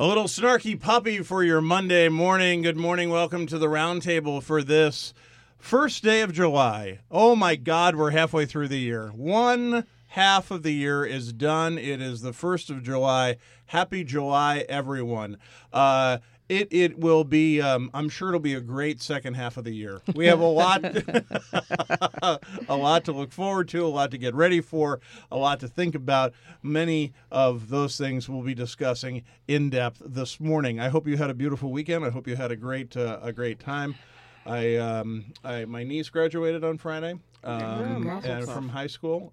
A little snarky puppy for your Monday morning. Good morning. Welcome to the roundtable for this first day of July. Oh my God, we're halfway through the year. One half of the year is done. It is the 1st of July. Happy July, everyone. It will be, I'm sure it'll be a great second half of the year. We have a lot to look forward to, a lot to get ready for, a lot to think about. Many of those things we'll be discussing in depth this morning. I hope you had a beautiful weekend. I hope you had a great time. My niece graduated on Friday and from high school,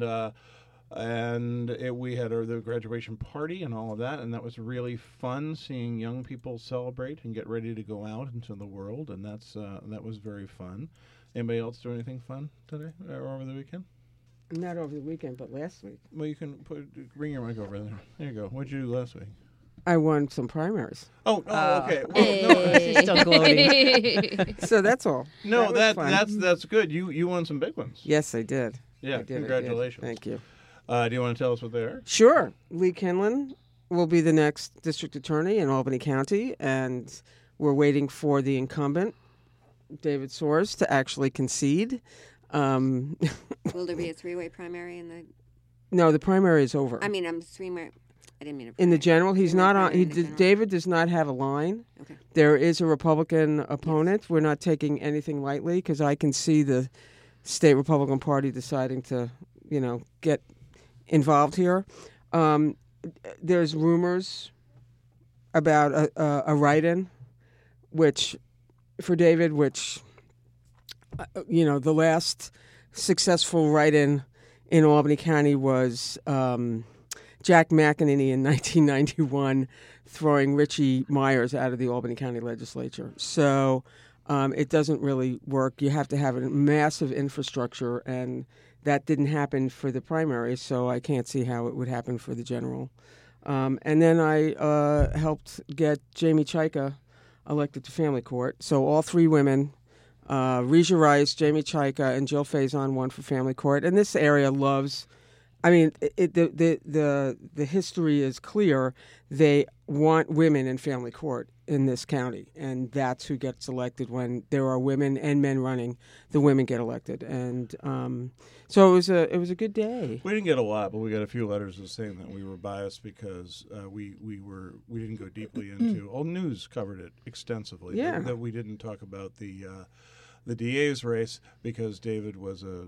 we had the graduation party and all of that, and that was really fun seeing young people celebrate and get ready to go out into the world, and that was very fun. Anybody else do anything fun today or over the weekend? Not over the weekend, but last week. Well, you can bring your mic over there. There you go. What'd you do last week? I won some primaries. Oh, okay. Well, She's still gloating. So that's all. No, fun. that's good. You won some big ones. Yes, I did. Yeah, I did, congratulations. Thank you. Do you want to tell us what they are? Sure. Lee Kinlan will be the next district attorney in Albany County, and we're waiting for the incumbent, David Soares, to actually concede. Will there be a three-way primary in the... No, the primary is over. I mean, three-way... I didn't mean to... In the general, he's not on... General. David does not have a line. Okay. There is a Republican opponent. Yes. We're not taking anything lightly because I can see the state Republican Party deciding to, get involved here. There's rumors about a write-in, which, for David, the last successful write-in in Albany County was Jack McEnany in 1991 throwing Richie Myers out of the Albany County legislature. So it doesn't really work. You have to have a massive infrastructure, and that didn't happen for the primary, so I can't see how it would happen for the general. And then I helped get Jamie Chaika elected to family court. So all three women, Regia Rice, Jamie Chaika, and Jill Faison won for family court. And this area loves... I mean, the history is clear. They want women in family court in this county, and that's who gets elected when there are women and men running. The women get elected, and so it was a good day. We didn't get a lot, but we got a few letters saying that we were biased because we didn't go deeply into. All news covered it extensively. Yeah, that we didn't talk about the DA's race because David was a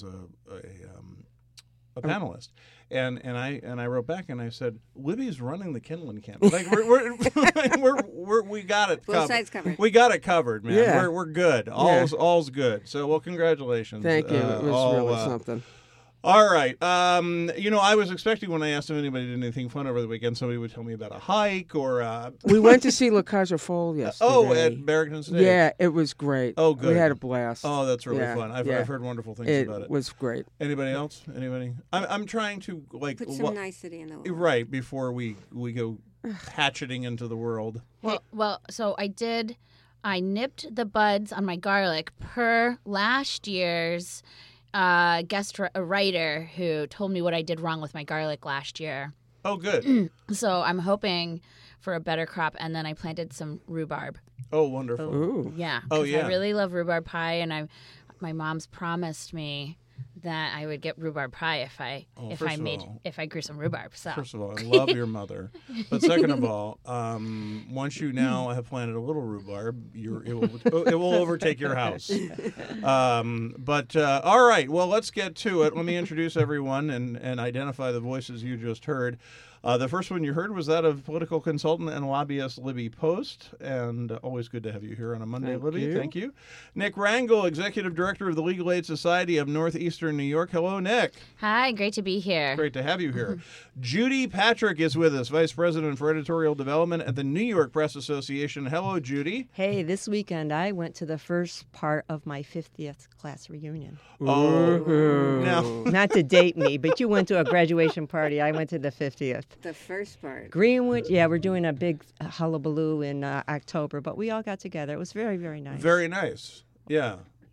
panelist, and I wrote back and I said, Libby's running the Kinlan campaign. Like we got it. Both sides covered. We got it covered, man. Yeah. We're good. All's good. So well, congratulations. Thank you. It was really something. All right. I was expecting when I asked if anybody did anything fun over the weekend, somebody would tell me about a hike or... We went to see La Kaiser Fall yesterday. Oh, at Barrington State. Yeah, it was great. Oh, good. We had a blast. Oh, that's really fun. I've heard wonderful things about it. It was great. Anybody else? Anybody? I'm trying to put some nicety in the world. Right, before we go hatcheting into the world. Well, so I nipped the buds on my garlic per last year's guest writer who told me what I did wrong with my garlic last year. Oh, good. So I'm hoping for a better crop, and then I planted some rhubarb. Oh, wonderful. Ooh. Yeah. Oh, yeah. I really love rhubarb pie, and my mom's promised me that I would get rhubarb pie if I grew some rhubarb. So first of all, I love your mother, but second of all, once you now have planted a little rhubarb, it will overtake your house. But all right, well, let's get to it. Let me introduce everyone and identify the voices you just heard. The first one you heard was that of political consultant and lobbyist Libby Post, and always good to have you here on a Monday, Libby. Thank you. Nick Rangel, Executive Director of the Legal Aid Society of Northeastern New York. Hello, Nick. Hi, great to be here. Great to have you here. Judy Patrick is with us, Vice President for Editorial Development at the New York Press Association. Hello, Judy. Hey, this weekend I went to the first part of my 50th class reunion. Oh, now. Not to date me, but you went to a graduation party. I went to the 50th. The first part. Greenwich, yeah, we're doing a big hullabaloo in October, but we all got together. It was very, very nice. Very nice. Yeah.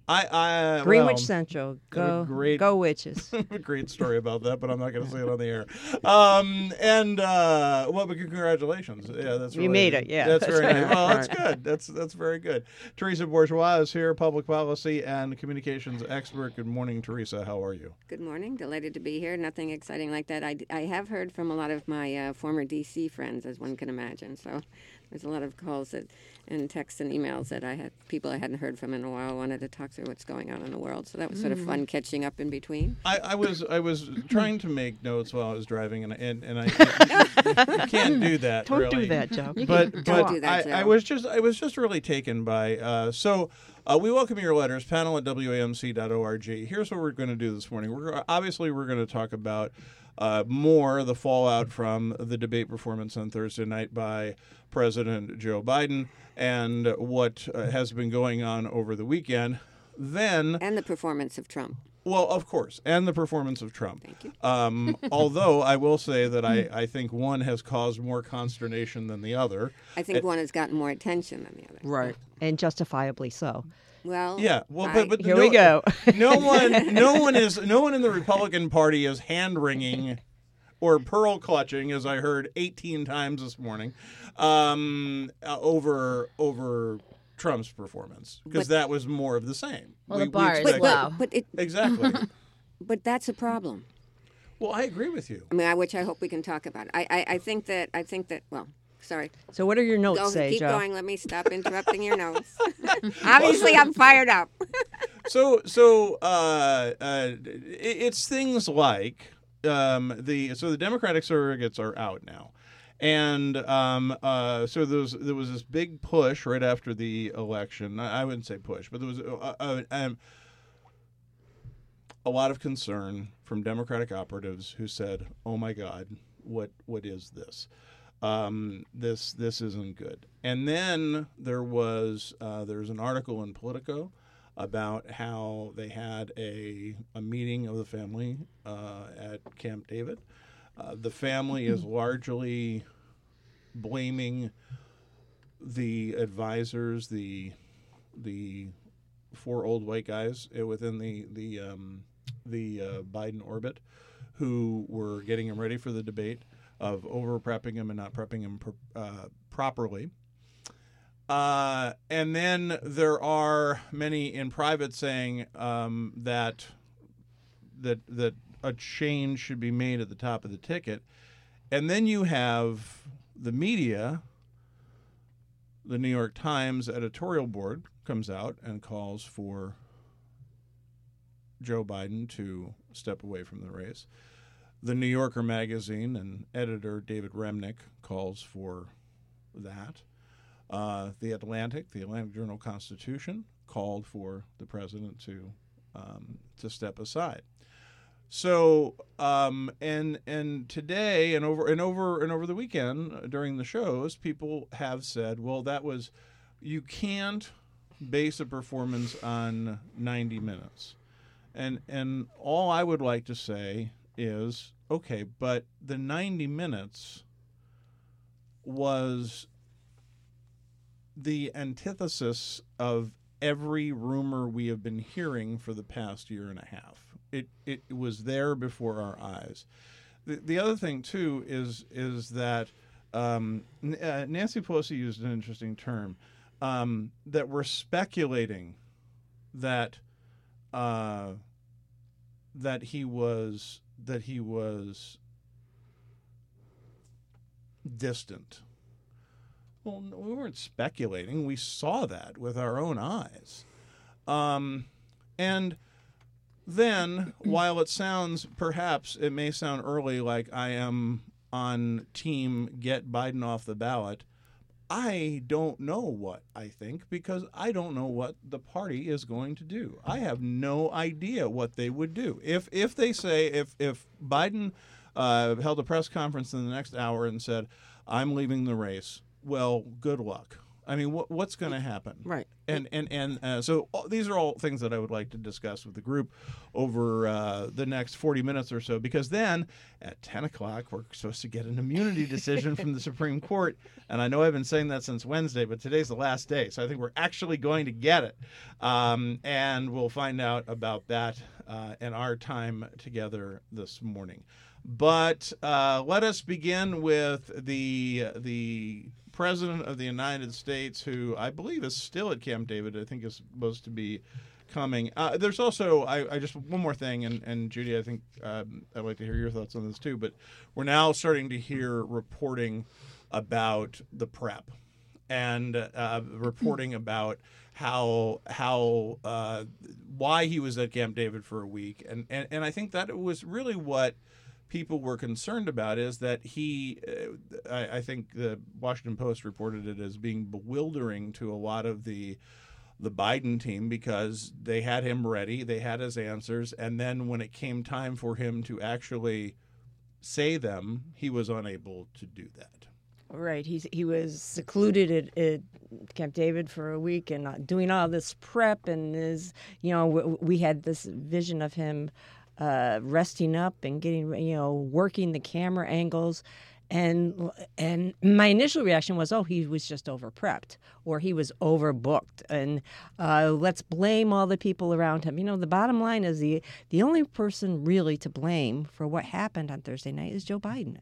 Greenwich well, Central. I have a great- Go Witches. a great story about that, but I'm not going to say it on the air. But congratulations. Yeah, that's You really, made it, yeah. That's very That's nice. right. Well, that's good. That's very good. Teresa Bourgeois is here, public policy and communications expert. Good morning, Teresa. How are you? Good morning. Delighted to be here. Nothing exciting like that. I have heard from a lot of my former D.C. friends, as one can imagine. So there's a lot of calls and texts and emails that I had people I hadn't heard from in a while wanted to talk through what's going on in the world. So that was sort of fun catching up in between. I was trying to make notes while I was driving, and I you can't do that. Don't really. do that, Joe. But Don't do that, I Joe. was just really taken by we welcome your letters, panel at WAMC.org. Here's what we're going to do this morning. We're going to talk about more the fallout from the debate performance on Thursday night by President Joe Biden and what has been going on over the weekend. Then, And the performance of Trump. well, of course, and the performance of Trump. Thank you. Although I will say that I think one has caused more consternation than the other. I think one has gotten more attention than the other. Right. And justifiably so. Well, Yeah, well, but Here we go. no one in the Republican Party is hand wringing or pearl clutching, as I heard 18 times this morning, over Trump's performance, because that was more of the same. Well, the bar is low. Exactly. But that's a problem. Well, I agree with you. I mean, which I hope we can talk about. I think that. Well, sorry. So what do your notes Go, say, keep Joe? going. Let me stop interrupting your notes. Obviously, I'm fired up. So it's things like the Democratic surrogates are out now, and so there was this big push right after the election. I wouldn't say push, but there was a lot of concern from Democratic operatives who said, "Oh my God, what is this? This isn't good." And then there's an article in Politico about how they had a meeting of the family at Camp David. The family is largely blaming the advisors, the four old white guys within the Biden orbit, who were getting him ready for the debate, of over prepping him and not prepping him properly. And then there are many in private saying that a change should be made at the top of the ticket. And then you have the media, the New York Times editorial board comes out and calls for Joe Biden to step away from the race. The New Yorker magazine and editor David Remnick calls for that. The Atlantic Journal-Constitution called for the president to step aside. So and today and over the weekend during the shows, people have said, well, you can't base a performance on 90 minutes, and all I would like to say is, okay, but the 90 minutes was the antithesis of every rumor we have been hearing for the past year and a half. It was there before our eyes. The other thing too is that Nancy Pelosi used an interesting term, that we're speculating that he was distant. Well, no, we weren't speculating. We saw that with our own eyes. And then, while it may sound early like I am on team get Biden off the ballot, I don't know what I think, because I don't know what the party is going to do. I have no idea what they would do. If they say, if Biden held a press conference in the next hour and said, I'm leaving the race, well, good luck. I mean, what's going to happen? Right. So these are all things that I would like to discuss with the group over the next 40 minutes or so, because then at 10 o'clock, we're supposed to get an immunity decision from the Supreme Court. And I know I've been saying that since Wednesday, but today's the last day. So I think we're actually going to get it. And we'll find out about that in our time together this morning. But let us begin with the President of the United States, who I believe is still at Camp David. I think is supposed to be coming. There's also, I just one more thing, and Judy, I think I'd like to hear your thoughts on this too. But we're now starting to hear reporting about the prep and reporting about how why he was at Camp David for a week, and I think that it was really what people were concerned about is that I think the Washington Post reported it as being bewildering to a lot of the Biden team, because they had him ready, they had his answers, and then when it came time for him to actually say them, he was unable to do that. Right. He was secluded at Camp David for a week and doing all this prep, and we had this vision of him resting up and getting, working the camera angles. And my initial reaction was, oh, he was just over prepped or he was overbooked. And let's blame all the people around him. The bottom line is the only person really to blame for what happened on Thursday night is Joe Biden.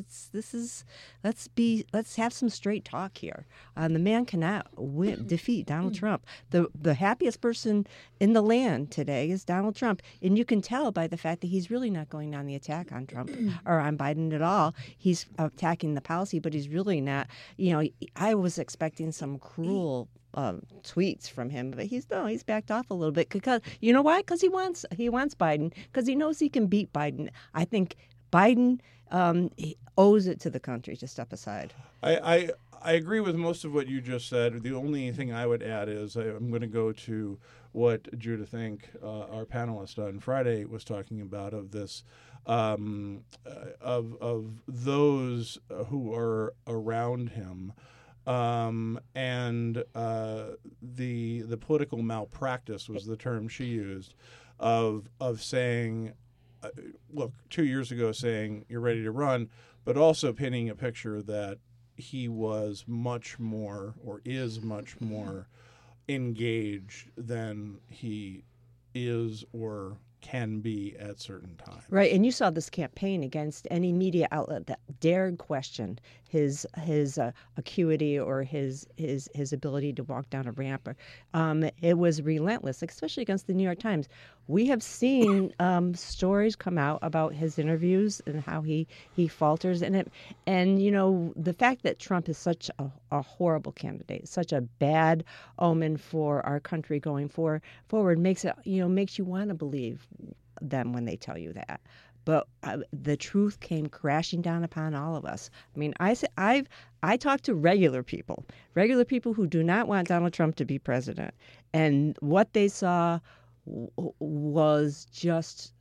Let's have some straight talk here. The man cannot defeat Donald Trump. The happiest person in the land today is Donald Trump. And you can tell by the fact that he's really not going on the attack on Trump or on Biden at all. He's attacking the policy, but he's really not. I was expecting some cruel tweets from him, but he's backed off a little bit, because you know why? Because he wants Biden, because he knows he can beat Biden. I think Biden he owes it to the country to step aside. I agree with most of what you just said. The only thing I would add is I'm going to go to what Judith Enck, our panelist on Friday, was talking about, of this of those who are around him, and the political malpractice was the term she used, of saying, look, 2 years ago saying you're ready to run, but also painting a picture that he was much more, or is much more, engaged than he is or can be at certain times. Right, and you saw this campaign against any media outlet that dared question his acuity or his ability to walk down a ramp. It was relentless, especially against the New York Times. We have seen stories come out about his interviews and how he falters in it. And the fact that Trump is such a horrible candidate, such a bad omen for our country going forward, makes you want to believe them when they tell you that. But the truth came crashing down upon all of us. I mean, I talked to regular people who do not want Donald Trump to be president, and what they saw was just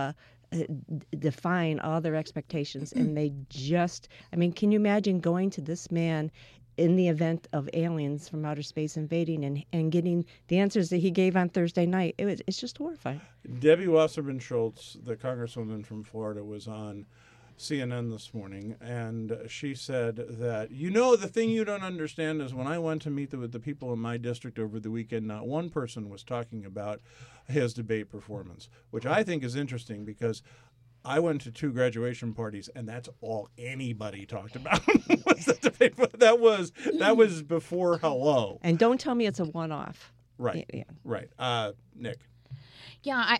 defying all their expectations. And they just, can you imagine going to this man in the event of aliens from outer space invading and getting the answers that he gave on Thursday night? It's just horrifying. Debbie Wasserman Schultz, the congresswoman from Florida, was on CNN this morning, and she said that, the thing you don't understand is when I went to meet with the people in my district over the weekend, not one person was talking about his debate performance, which I think is interesting, because I went to 2 graduation parties, and that's all anybody talked about was the debate. That was before hello. And don't tell me it's a one-off. Right. Yeah. Right. Nick. Yeah,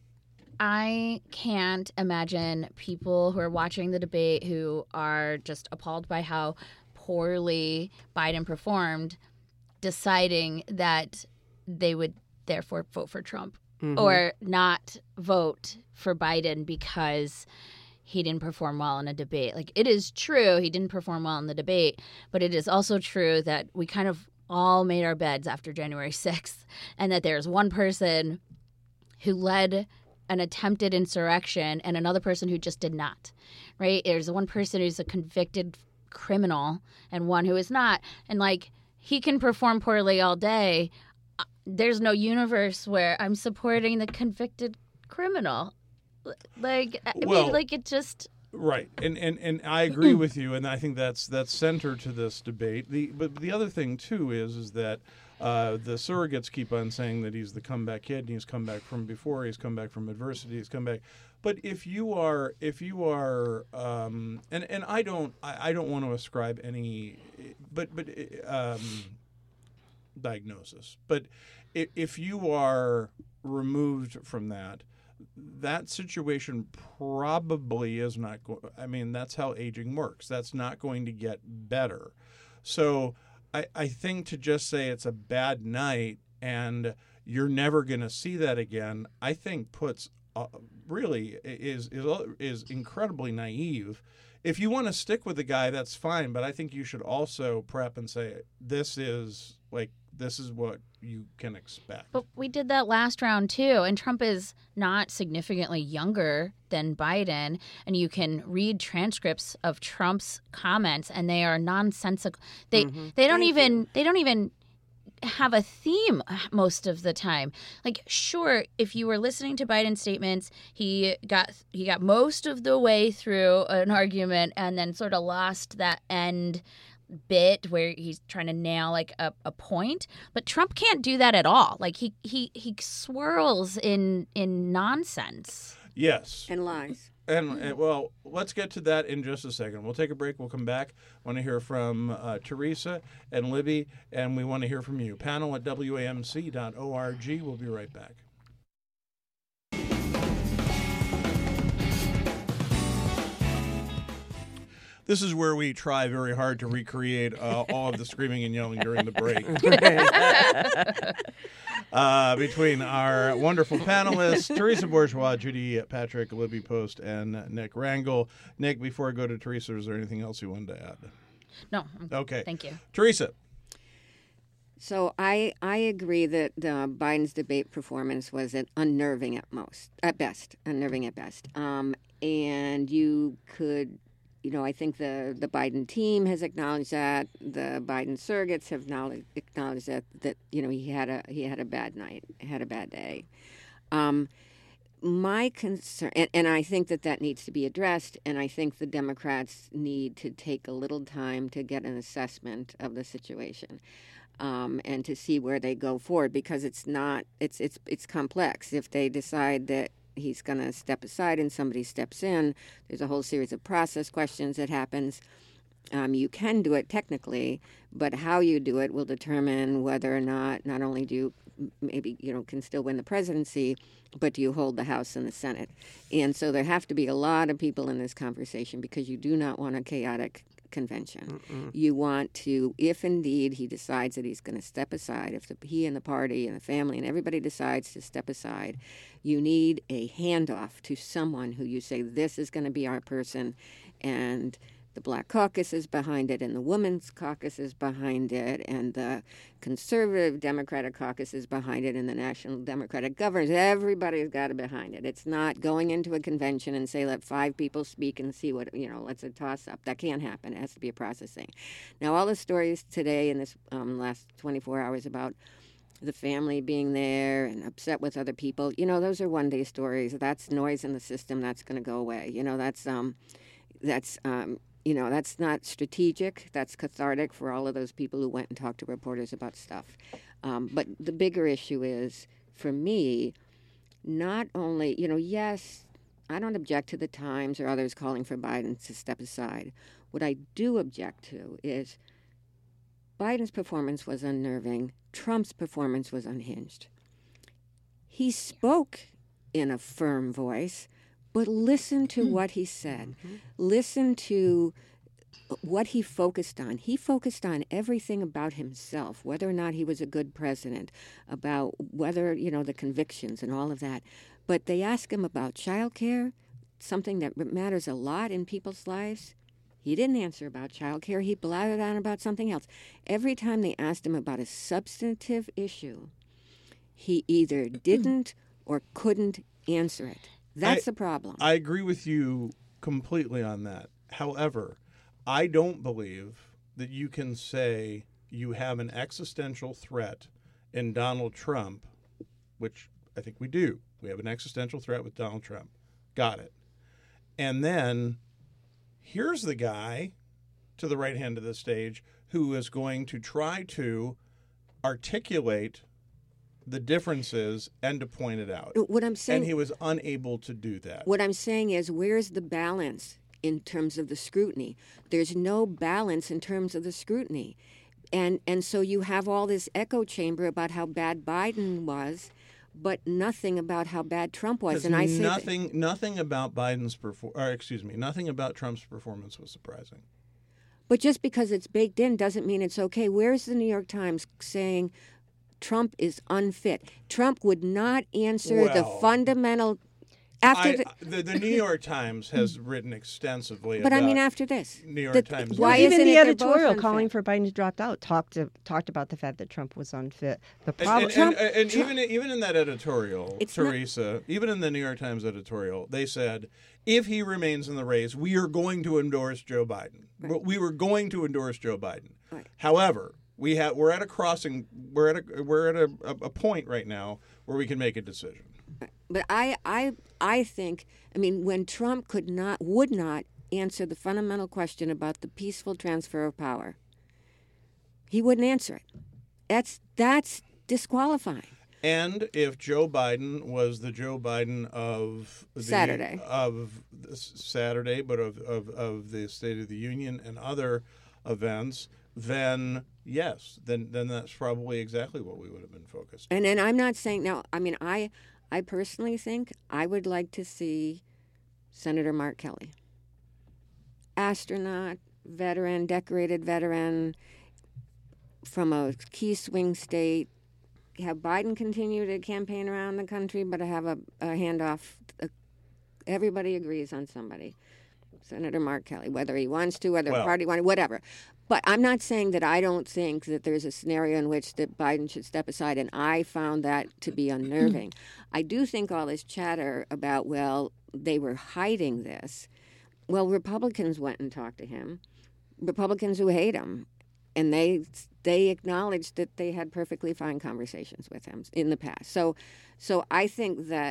I can't imagine people who are watching the debate who are just appalled by how poorly Biden performed, deciding that they would therefore vote for Trump. Mm-hmm. Or not vote for Biden because he didn't perform well in a debate. Like, it is true he didn't perform well in the debate, but it is also true that we kind of all made our beds after January 6th, and that there's one person who led an attempted insurrection and another person who just did not, right? There's one person who's a convicted criminal and one who is not. And, he can perform poorly all day. There's no universe where I'm supporting the convicted criminal. Like, I mean, like, it just... Right, and I agree with you, and I think that's center to this debate. But the other thing too is that the surrogates keep on saying that he's the comeback kid, and he's come back from before, he's come back from adversity, he's come back. But if you are, and I don't want to ascribe any, but diagnosis. But if you are removed from that situation probably is not going. I mean, that's how aging works. That's not going to get better. So I think to just say it's a bad night and you're never going to see that again, I think puts really is incredibly naive. If you want to stick with the guy, that's fine. But I think you should also prep and say this is what you can expect. But we did that last round too, and Trump is not significantly younger than Biden, and you can read transcripts of Trump's comments, and they are nonsensical. They don't even have a theme most of the time. Like, sure, if you were listening to Biden's statements, he got most of the way through an argument and then sort of lost that end bit where he's trying to nail like a point, but Trump can't do that at all. Like he swirls in nonsense. Yes, and lies. And well, let's get to that in just a second. We'll take a break. We'll come back. I want to hear from Teresa and Libby, and we want to hear from you. Panel at WAMC.org. We'll be right back. This is where we try very hard to recreate all of the screaming and yelling during the break. Between our wonderful panelists, Teresa Bourgeois, Judy Patrick, Libby Post, and Nick Rangel. Nick, before I go to Teresa, is there anything else you wanted to add? No. Okay. Thank you. Teresa. So I agree that Biden's debate performance was unnerving at best. And you could... I think the Biden team has acknowledged that. The Biden surrogates have acknowledged that he had a bad night, had a bad day. My concern, and I think that needs to be addressed, and I think the Democrats need to take a little time to get an assessment of the situation. And to see where they go forward, because it's complex. If they decide that he's going to step aside and somebody steps in, there's a whole series of process questions that happens. You can do it technically, but how you do it will determine whether or not only do you maybe can still win the presidency, but do you hold the House and the Senate? And so there have to be a lot of people in this conversation, because you do not want a chaotic convention. You want to, if indeed he decides that he's going to step aside, if he and the party and the family and everybody decides to step aside, you need a handoff to someone who you say, this is going to be our person, and the Black Caucus is behind it, and the Women's Caucus is behind it, and the Conservative Democratic Caucus is behind it, and the National Democratic Governors. Everybody's got it behind it. It's not going into a convention and say, let 5 people speak and see what, let's a toss-up. That can't happen. It has to be a processing. Now, all the stories today in this last 24 hours about the family being there and upset with other people, those are one-day stories. That's noise in the system. That's going to go away. That's not strategic. That's cathartic for all of those people who went and talked to reporters about stuff. But the bigger issue is, for me, not only, yes, I don't object to the Times or others calling for Biden to step aside. What I do object to is Biden's performance was unnerving. Trump's performance was unhinged. He spoke in a firm voice, but listen to what he said. Listen to what he focused on. He focused on everything about himself, whether or not he was a good president, about whether, the convictions and all of that. But they asked him about child care, something that matters a lot in people's lives. He didn't answer about child care. He blathered on about something else. Every time they asked him about a substantive issue, he either didn't or couldn't answer it. That's the problem. I agree with you completely on that. However, I don't believe that you can say you have an existential threat in Donald Trump, which I think we do. We have an existential threat with Donald Trump. Got it. And then here's the guy to the right hand of the stage who is going to try to articulate the differences and to point it out. What I'm saying, And he was unable to do that. what I'm saying is, where's the balance in terms of the scrutiny? There's no balance in terms of the scrutiny. And so you have all this echo chamber about how bad Biden was, but nothing about how bad Trump was. And I say nothing about nothing about Trump's performance was surprising. but just because it's baked in doesn't mean it's okay. Where's the New York Times saying Trump is unfit? Trump would not answer the Well, fundamental after the New York Times has written extensively but about I mean after this. New York Times. Why Even isn't the it they're both editorial unfit? calling for Biden to drop out talked about the fact that Trump was unfit. The And, problem, and even in that editorial, It's not- Teresa, even in the New York Times editorial, they said if he remains in the race, we are going to endorse Joe Biden. Right. We were going to endorse Joe Biden. Right. However, we're at a crossing. We're at a point right now where we can make a decision. But I think, I mean, when Trump would not answer the fundamental question about the peaceful transfer of power, he wouldn't answer it. That's disqualifying. And if Joe Biden was the Joe Biden of Saturday, but of the State of the Union and other events, then yes, then that's probably exactly what we would have been focused on. And then I'm not saying now. I mean, I personally think I would like to see Senator Mark Kelly, astronaut, veteran, decorated veteran from a key swing state. Have Biden continue to campaign around the country, but have a handoff. Everybody agrees on somebody. Senator Mark Kelly, whether he wants to, whether the party wants, whatever. But I'm not saying that I don't think that there's a scenario in which that Biden should step aside, and I found that to be unnerving. I do think all this chatter about, well, they were hiding this. Well, Republicans went and talked to him, Republicans who hate him, and they acknowledged that they had perfectly fine conversations with him in the past. So I think that,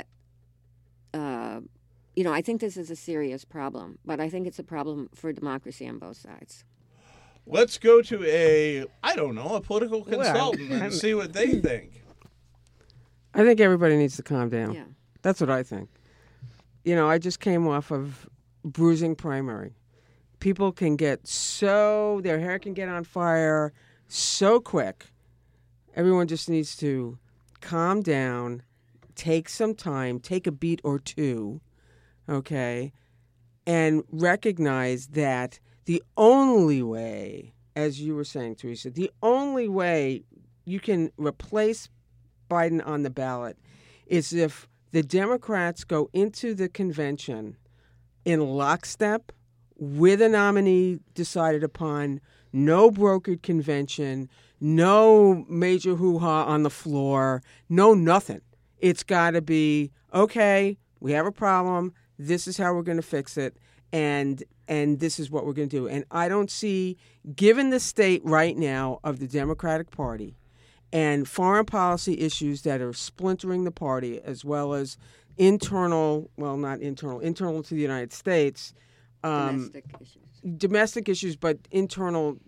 I think this is a serious problem, but I think it's a problem for democracy on both sides. Let's go to a political consultant and see what they think. I think everybody needs to calm down. Yeah. That's what I think. I just came off of bruising primary. People can get their hair can get on fire so quick. Everyone just needs to calm down, take some time, take a beat or two, okay, and recognize that the only way, as you were saying, Teresa, the only way you can replace Biden on the ballot is if the Democrats go into the convention in lockstep with a nominee decided upon, no brokered convention, no major hoo-ha on the floor, no nothing. It's got to be, okay, we have a problem, this is how we're going to fix it, and this is what we're going to do. And I don't see, given the state right now of the Democratic Party and foreign policy issues that are splintering the party, as well as internal to the United States, domestic issues, but internal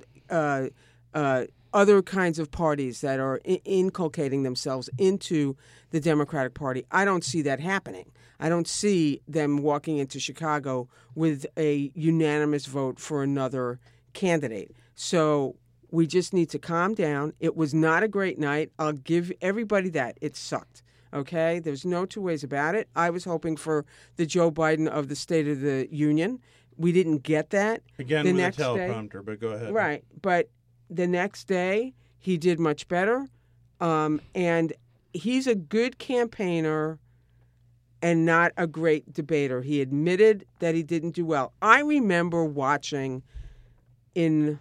other kinds of parties that are inculcating themselves into the Democratic Party. I don't see that happening. I don't see them walking into Chicago with a unanimous vote for another candidate. So we just need to calm down. It was not a great night. I'll give everybody that. It sucked. Okay? There's no two ways about it. I was hoping for the Joe Biden of the State of the Union. We didn't get that. Again, the with next a teleprompter, but go ahead. Right. But the next day, he did much better. And he's a good campaigner and not a great debater. He admitted that he didn't do well. I remember watching in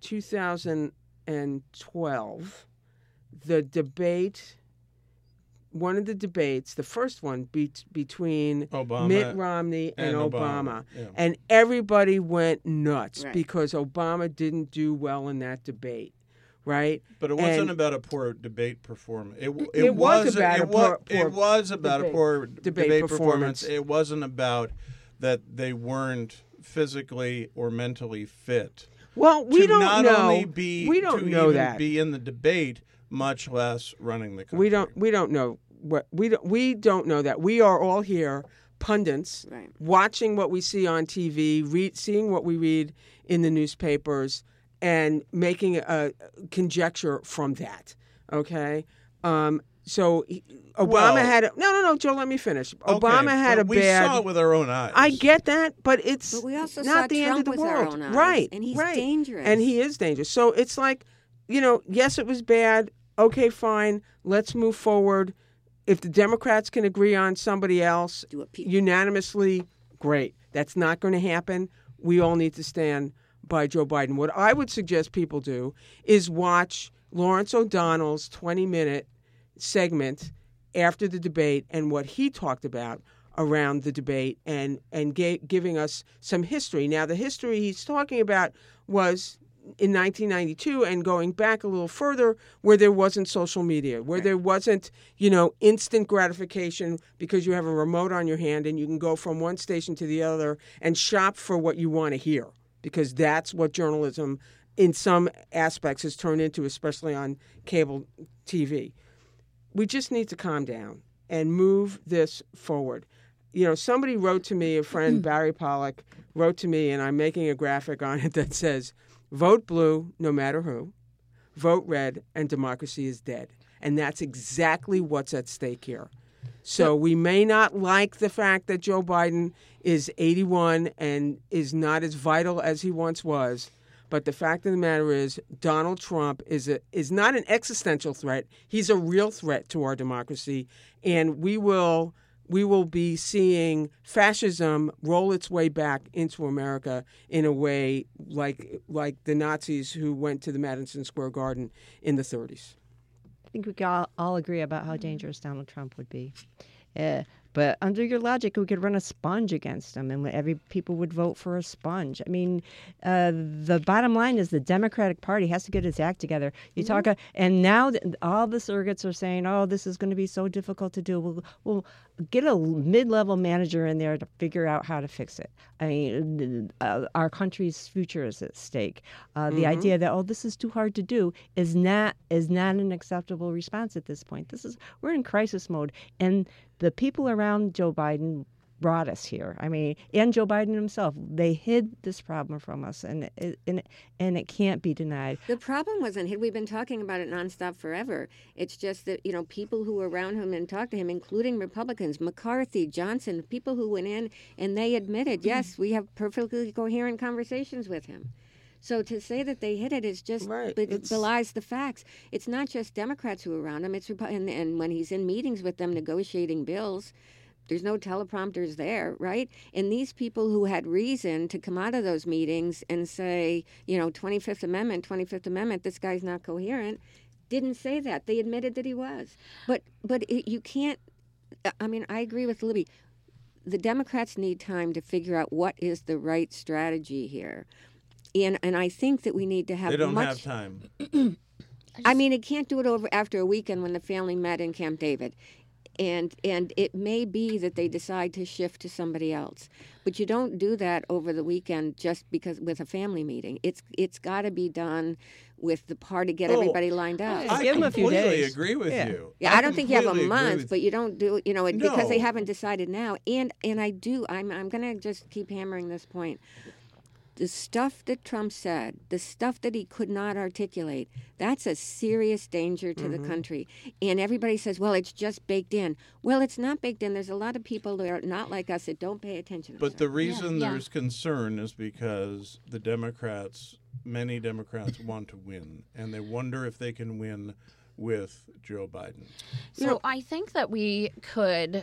2012 the debate one of the debates, the first one between Obama Mitt Romney and and Obama. Yeah. And everybody went nuts Right. because Obama didn't do well in that debate, right? But it wasn't And- about a poor debate performance. It was about a poor it was about debate- a poor debate performance. performance. It wasn't about that they weren't physically or mentally fit. Well, we to don't not know. only be we don't to know even that. be in the debate, much less running the country. We don't know what we don't know that. We are all here pundits Right. watching what we see on TV, seeing what we read in the newspapers, and making a conjecture from that. Okay. Obama Well- had no, Joe. Let me finish. Okay, Obama had but a we bad. saw it with our own eyes. I get that, but it's But we also not saw the Trump end of the with world, our own eyes, right? and he's right. dangerous. and he is dangerous. So it's like, yes, it was bad. Okay, fine. Let's move forward. If the Democrats can agree on somebody else Do what people- unanimously, great. That's not going to happen. We all need to stand by Joe Biden. What I would suggest people do is watch Lawrence O'Donnell's 20-minute segment after the debate and what he talked about around the debate and giving us some history. Now, the history he's talking about was in 1992 and going back a little further where there wasn't social media, where there wasn't, instant gratification because you have a remote on your hand and you can go from one station to the other and shop for what you want to hear, because that's what journalism in some aspects has turned into, especially on cable TV. We just need to calm down and move this forward. Somebody wrote to me, a friend, Barry Pollock, wrote to me, and I'm making a graphic on it that says, vote blue no matter who, vote red, and democracy is dead. And that's exactly what's at stake here. So we may not like the fact that Joe Biden is 81 and is not as vital as he once was, but the fact of the matter is Donald Trump is not an existential threat. He's a real threat to our democracy, and we will be seeing fascism roll its way back into America in a way like the Nazis who went to the Madison Square Garden in the 30s. I think we can all agree about how dangerous Donald Trump would be. But under your logic, we could run a sponge against him, and people would vote for a sponge. I mean, the bottom line is the Democratic Party has to get its act together. You talk, and now all the surrogates are saying, "Oh, this is going to be so difficult to do." We'll get a mid-level manager in there to figure out how to fix it. I mean, our country's future is at stake. The idea that this is too hard to do is not an acceptable response at this point. We're in crisis mode, and the people around Joe Biden brought us here. I mean, and Joe Biden himself, they hid this problem from us, and it can't be denied. The problem wasn't hid. We've been talking about it nonstop forever. It's just that, people who were around him and talked to him, including Republicans, McCarthy, Johnson, people who went in and they admitted, yes, we have perfectly coherent conversations with him. So to say that they hid it is just Right. it belies the facts. It's not just Democrats who are around him. It's and when he's in meetings with them negotiating bills, there's no teleprompters there, right? And these people who had reason to come out of those meetings and say, 25th Amendment, this guy's not coherent, didn't say that. They admitted that he was. But you can't, I mean, I agree with Libby. The Democrats need time to figure out what is the right strategy here. And I think that we need to have They don't have time. I mean, it can't do it over after a weekend when the family met in Camp David. And it may be that they decide to shift to somebody else. But you don't do that over the weekend just because with a family meeting. It's got to be done with the party, get everybody lined up. I give 'em a few completely days. agree with Yeah. you. Yeah, I don't think you have a completely agree month, with but you don't do, because they No. haven't decided now. And I do, I'm going to just keep hammering this point. The stuff that Trump said, the stuff that he could not articulate, that's a serious danger to the country. And everybody says, well, it's just baked in. Well, it's not baked in. There's a lot of people that are not like us that don't pay attention to But stuff. the reason Yeah. there's concern is because many Democrats want to win, and they wonder if they can win with Joe Biden. So I think that we could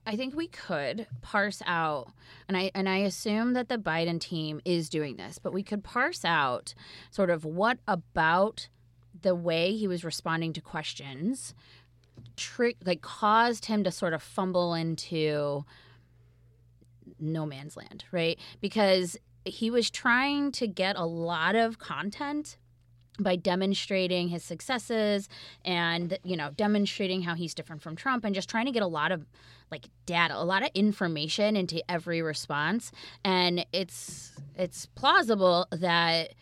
parse out, and I assume that the Biden team is doing this, but we could parse out sort of what about the way he was responding to questions caused him to sort of fumble into no man's land, right? Because he was trying to get a lot of content by demonstrating his successes and, demonstrating how he's different from Trump and just trying to get a lot of data, a lot of information into every response. And it's plausible that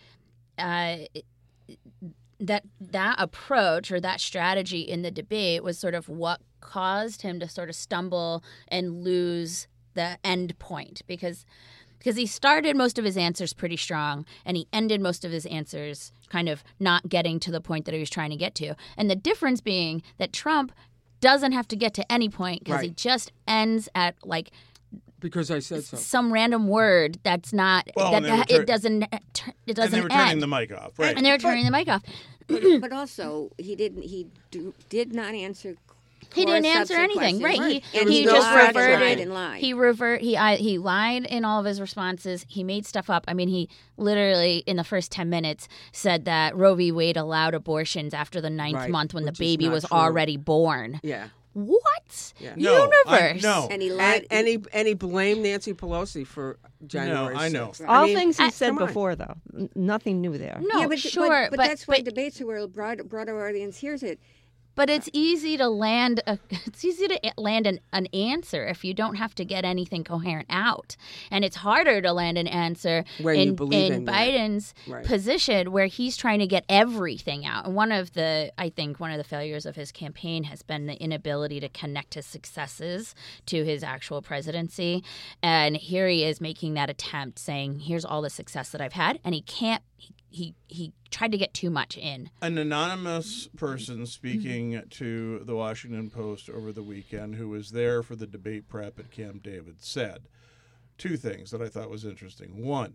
that approach or that strategy in the debate was sort of what caused him to sort of stumble and lose the end point, because he started most of his answers pretty strong and he ended most of his answers kind of not getting to the point that he was trying to get to. And the difference being that Trump doesn't have to get to any point because he just ends at because I said so. Some random word that's not it doesn't And they were turning end. the mic off, right? And they were turning the mic off. But also, he did not answer. He didn't answer anything, right? He just just lied reverted. lied. He lied in all of his responses. He made stuff up. I mean, he literally in the first 10 minutes said that Roe v. Wade allowed abortions after the 9th month when the baby was already born. Yeah. What? Yeah. Universe? No. And he lied. And he blamed Nancy Pelosi for January 6th. I know. All things he said come on. before, though. Nothing new there. No, Yeah, but, sure, but that's why debates are where a broader audience hears it. But it's easy to land an answer if you don't have to get anything coherent out, and it's harder to land an answer When you believe in that. Biden's Right. position where he's trying to get everything out. And I think one of the failures of his campaign has been the inability to connect his successes to his actual presidency. And here he is making that attempt, saying, "Here's all the success that I've had," and he can't. He tried to get too much in. An anonymous person speaking to the Washington Post over the weekend who was there for the debate prep at Camp David said two things that I thought was interesting. One,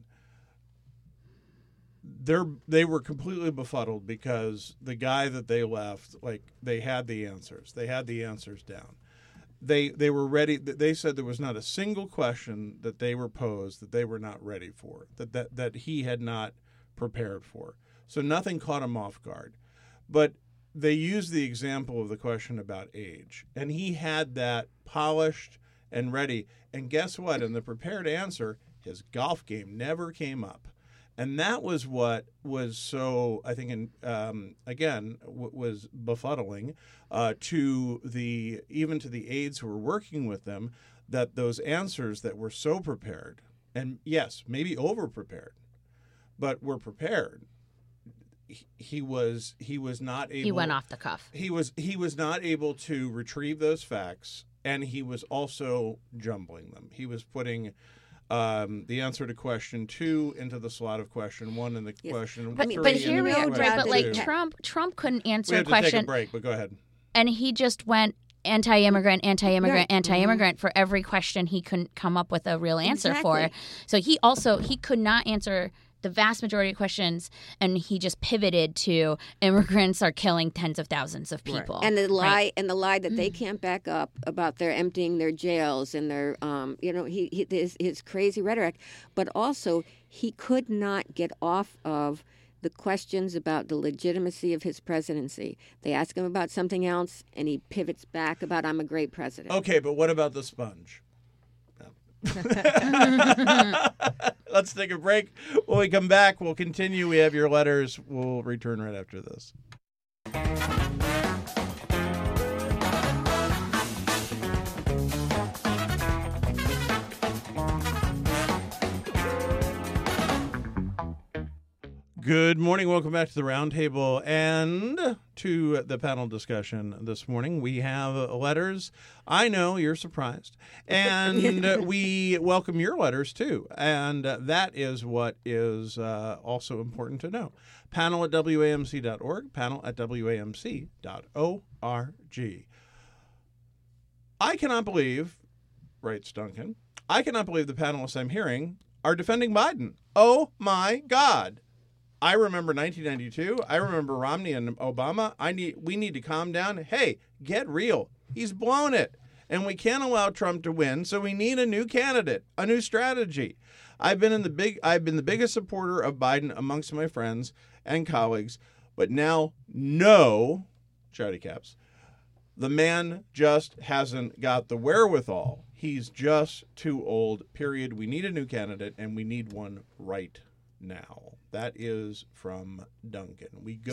they were completely befuddled because the guy that they left, they had the answers. They had the answers down. They were ready. They said there was not a single question that they were posed that they were not ready for, that he had not prepared for. So nothing caught him off guard. But they used the example of the question about age. And he had that polished and ready. And guess what? In the prepared answer, his golf game never came up. And that was what was so, I think, was befuddling even to the aides who were working with them, that those answers that were so prepared, and yes, maybe over-prepared, but were prepared. He was not able. He went off the cuff. He was not able to retrieve those facts, and he was also jumbling them. He was putting the answer to question 2 into the slot of question 1 and the question 3. But here we are, right? But question 2. Trump couldn't answer We a have to question. take a break, but go ahead. And he just went anti-immigrant, anti-immigrant for every question he couldn't come up with a real answer for. So he could not answer the vast majority of questions, and he just pivoted to immigrants are killing tens of thousands of people. And the lie that they can't back up about their emptying their jails and their his crazy rhetoric, but also he could not get off of the questions about the legitimacy of his presidency. They ask him about something else, and he pivots back about I'm a great president. Okay, but what about the sponge? Let's take a break. When we come back, we'll continue. We have your letters. We'll return right after this. Good morning. Welcome back to the Roundtable and to the panel discussion this morning. We have letters. I know you're surprised. And we welcome your letters, too. And that is what is also important to know. Panel at WAMC.org, panel at WAMC.org. I cannot believe, writes Duncan, I cannot believe the panelists I'm hearing are defending Biden. Oh, my God. I remember 1992. I remember Romney and Obama. We need to calm down. Hey, get real. He's blown it. And we can't allow Trump to win, so we need a new candidate, a new strategy. I've been the biggest supporter of Biden amongst my friends and colleagues, but now no, shouty caps, The man just hasn't got the wherewithal. He's just too old, period. We need a new candidate, and we need one right now. That is from Duncan.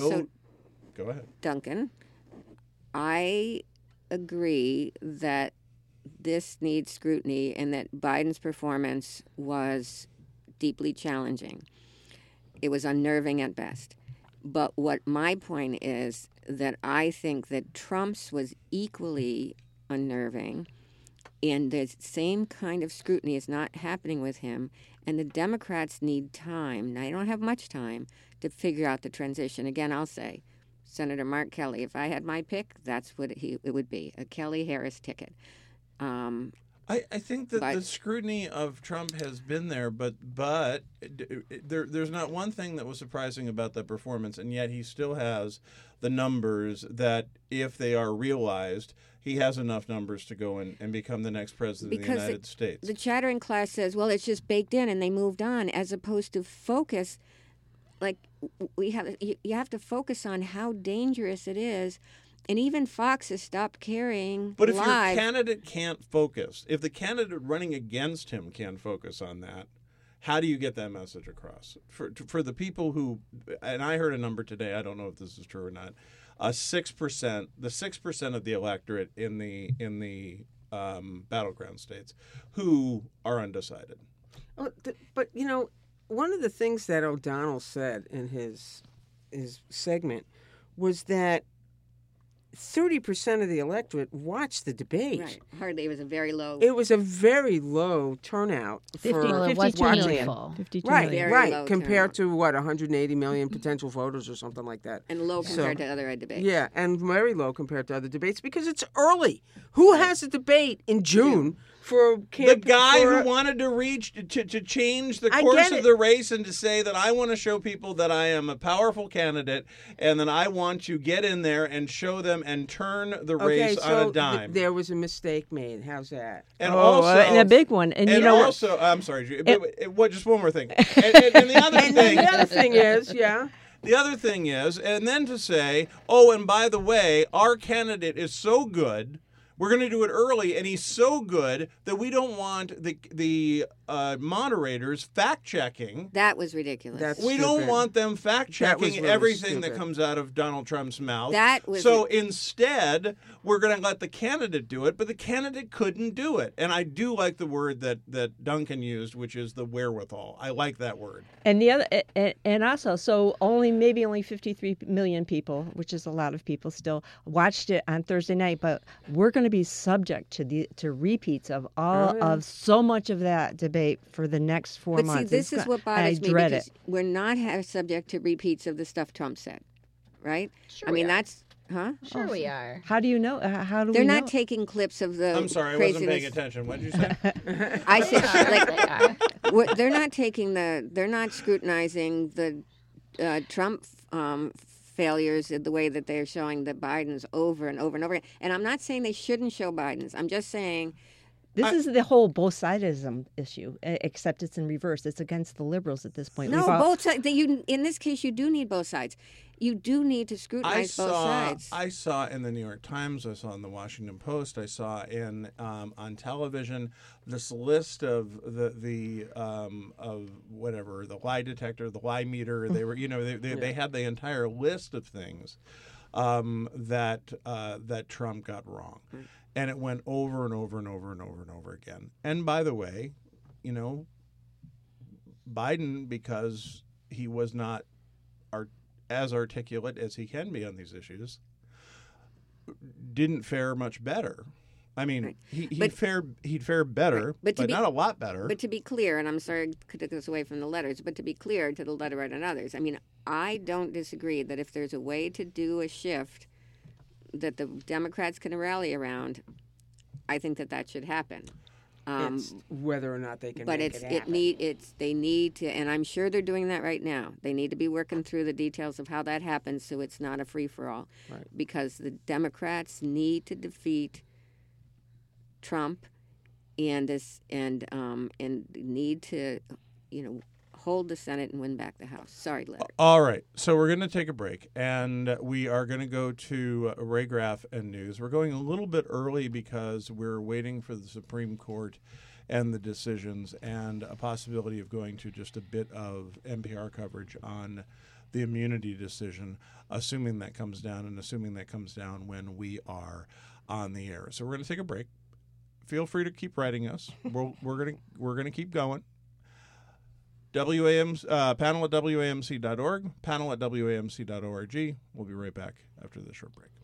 Go ahead. Duncan, I agree that this needs scrutiny and that Biden's performance was deeply challenging. It was unnerving at best. But what my point is that I think that Trump's was equally unnerving, and the same kind of scrutiny is not happening with him, and the Democrats need time. Now, they don't have much time to figure out the transition. Again, I'll say, Senator Mark Kelly, if I had my pick, that's what it would be, a Kelly-Harris ticket. I think that the scrutiny of Trump has been there, but there's not one thing that was surprising about that performance, and yet he still has the numbers that, if they are realized, he has enough numbers to go and become the next president of the United States. The chattering class says, well, it's just baked in and they moved on, as opposed to focus. Like, you have to focus on how dangerous it is. And even Fox has stopped carrying But if live. your candidate can't focus, if the candidate running against him can't focus on that, how do you get that message across? For the people who, and I heard a number today, I don't know if this is true or not, 6%, the 6% of the electorate in the battleground states who are undecided. But, one of the things that O'Donnell said in his segment was that 30% of the electorate watched the debate. Right. Hardly. It was a very low. It was a very low turnout for Well, it was 52 watching million. full. 52 right, million. Very low right, compared turnout. to what 180 million potential voters or something like that. And low compared to other debates. Yeah, and very low compared to other debates because it's early. Who has a debate in June for The guy who wanted to change the course of the race and to say that I want to show people that I am a powerful candidate and that I want to get in there and show them and turn the race on a dime. There was a mistake made. How's that? And also, a big one. And, and you know, also, I'm sorry, just one more thing. And the other thing, The other thing is, yeah. the other thing is, and then to say, oh, and by the way, our candidate is so good. We're going to do it early, and he's so good that we don't want the moderators fact-checking. That was ridiculous. We don't stupid. want them fact-checking really everything that stupid. comes out of Donald Trump's mouth. That was so instead, we're going to let the candidate do it, but the candidate couldn't do it. And I do like the word that Duncan used, which is the wherewithal. I like that word. and the other, and also, so only 53 million people, which is a lot of people still, watched it on Thursday night. But we're going to be subject to repeats of of so much of that debate for the next 4 But months. see, this is what bothers me, dread because it. we're not subject to repeats of the stuff Trump said, right? Sure I mean, we are. that's, huh? Sure, we are. How do you know? How do They're we know? not taking clips of the I'm sorry, I wasn't paying attention. What did you say? I said, like, They are. they're not scrutinizing the Trump failures the way that they're showing the Bidens over and over and over again. And I'm not saying they shouldn't show Bidens. I'm just saying This is the whole both sidism issue, except it's in reverse. It's against the liberals at this point. no, We've all- both sides. In this case, you do need both sides. You do need to scrutinize both sides. I saw in the New York Times, I saw in the Washington Post, I saw in on television this list of the lie detector, the lie meter. They were, they had the entire list of things that Trump got wrong, and it went over and over and over and over and over again. And by the way, Biden, because he was not as articulate as he can be on these issues, didn't fare much better. I mean, he'd fare better, But to be- not a lot better. But to be clear, and I'm sorry to take this away from the letters, but to be clear to the letter writer and others, I mean, I don't disagree that if there's a way to do a shift that the Democrats can rally around, I think that should happen. It's whether or not they can But make it happen. they need to, and I'm sure they're doing that right now. They need to be working through the details of how that happens, so it's not a free for all. Right. Because the Democrats need to defeat Trump, and need to, hold the Senate and win back the House. Sorry, Larry. All right. So we're going to take a break, and we are going to go to Ray Graff and news. We're going a little bit early because we're waiting for the Supreme Court and the decisions, and a possibility of going to just a bit of NPR coverage on the immunity decision, assuming that comes down when we are on the air. So we're going to take a break. Feel free to keep writing us. We're gonna keep going. Panel at WAMC.org, panel at WAMC.org. We'll be right back after this short break.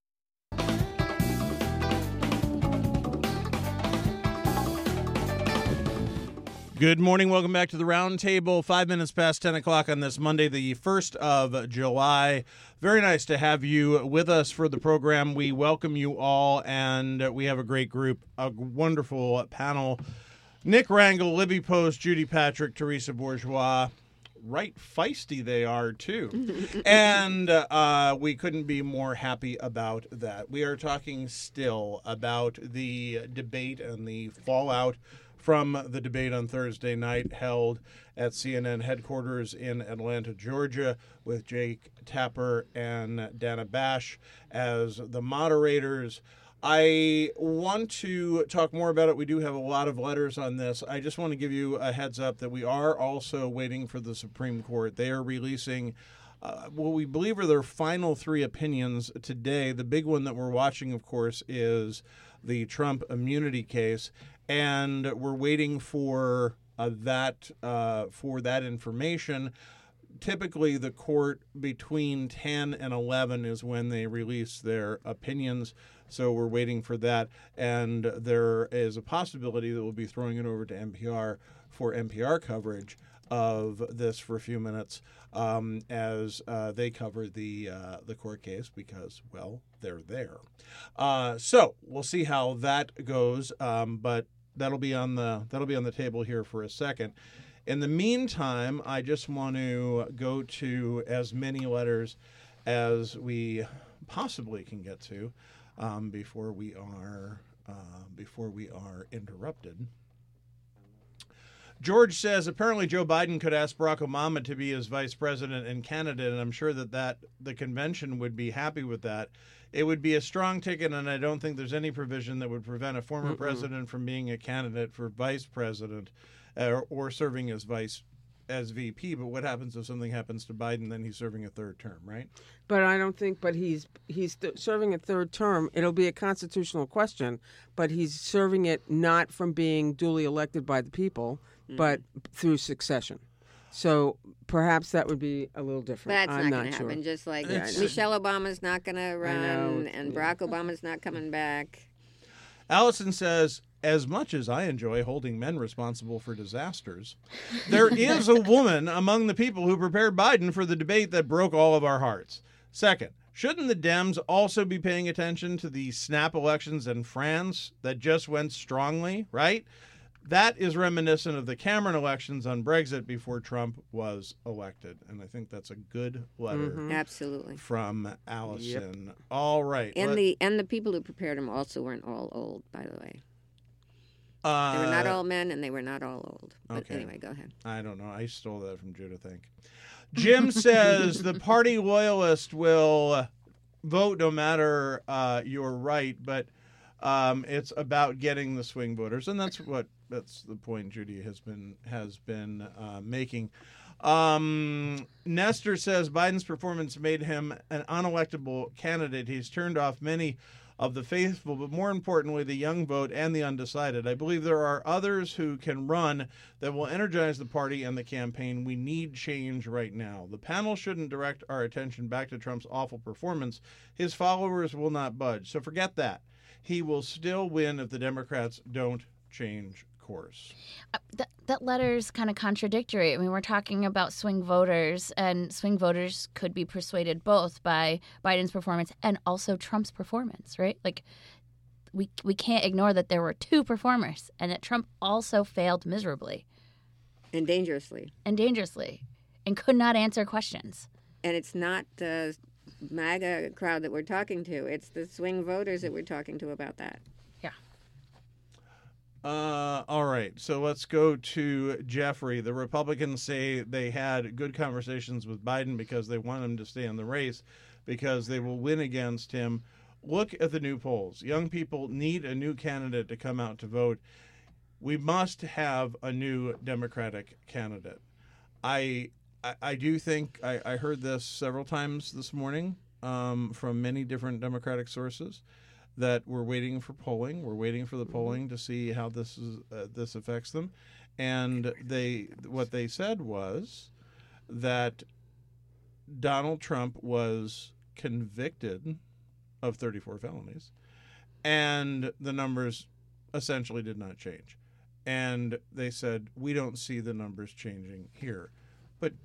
Good morning. Welcome back to the Round Table. 5 minutes past 10 o'clock on this Monday, the 1st of July. Very nice to have you with us for the program. We welcome you all, and we have a great group, a wonderful panel. Nick Rangel, Libby Post, Judy Patrick, Teresa Bourgeois. Right feisty they are, too. And we couldn't be more happy about that. We are talking still about the debate and the fallout from the debate on Thursday night held at CNN headquarters in Atlanta, Georgia, with Jake Tapper and Dana Bash as the moderators. I want to talk more about it. We do have a lot of letters on this. I just want to give you a heads up that we are also waiting for the Supreme Court. They are releasing what we believe are their final 3 opinions today. The big one that we're watching, of course, is the Trump immunity case. And we're waiting for that information. Typically, the court between 10 and 11 is when they release their opinions. So we're waiting for that. And there is a possibility that we'll be throwing it over to NPR for NPR coverage of this for a few minutes as they cover the court case because, well, they're there. So we'll see how that goes, but that'll be on the table here for a second. In the meantime, I just want to go to as many letters as we possibly can get to before we are interrupted. George says, apparently Joe Biden could ask Barack Obama to be his vice president and candidate, and I'm sure that the convention would be happy with that. It would be a strong ticket, and I don't think there's any provision that would prevent a former president from being a candidate for vice president or serving as VP. But what happens if something happens to Biden? Then he's serving a third term, right? But I don't think. But he's serving a third term. It'll be a constitutional question, but he's serving it not from being duly elected by the people, but through succession. So perhaps that would be a little different. But that's not going to happen. Just like Michelle Obama's not going to run, and Barack Obama's not coming back. Allison says, as much as I enjoy holding men responsible for disasters, there is a woman among the people who prepared Biden for the debate that broke all of our hearts. Second, shouldn't the Dems also be paying attention to the snap elections in France that just went strongly, right? That is reminiscent of the Cameron elections on Brexit before Trump was elected. And I think that's a good letter Absolutely. From Allison. Yep. All right. And the people who prepared him also weren't all old, by the way. They were not all men, and they were not all old. But anyway, go ahead. I don't know. I stole that from Judah, I think. Jim says the party loyalist will vote no matter your right, but it's about getting the swing voters, and that's the point Judy has been making. Nestor says Biden's performance made him an unelectable candidate. He's turned off many of the faithful, but more importantly, the young vote and the undecided. I believe there are others who can run that will energize the party and the campaign. We need change right now. The panel shouldn't direct our attention back to Trump's awful performance. His followers will not budge. So forget that. He will still win if the Democrats don't change course. That letter's kind of contradictory. I mean, we're talking about swing voters, and swing voters could be persuaded both by Biden's performance and also Trump's performance, right? Like, we can't ignore that there were 2 performers and that Trump also failed miserably. And dangerously. And could not answer questions. And it's not the MAGA crowd that we're talking to. It's the swing voters that we're talking to about that. Yeah. All right, so let's go to Jeffrey. The Republicans say they had good conversations with Biden because they want him to stay in the race because they will win against him. Look at the new polls. Young people need a new candidate to come out to vote. We must have a new Democratic candidate. I do think I heard this several times this morning from many different Democratic sources that we're waiting for polling. We're waiting for the polling to see how this affects them. And what they said was that Donald Trump was convicted of 34 felonies, and the numbers essentially did not change. And they said, we don't see the numbers changing here. But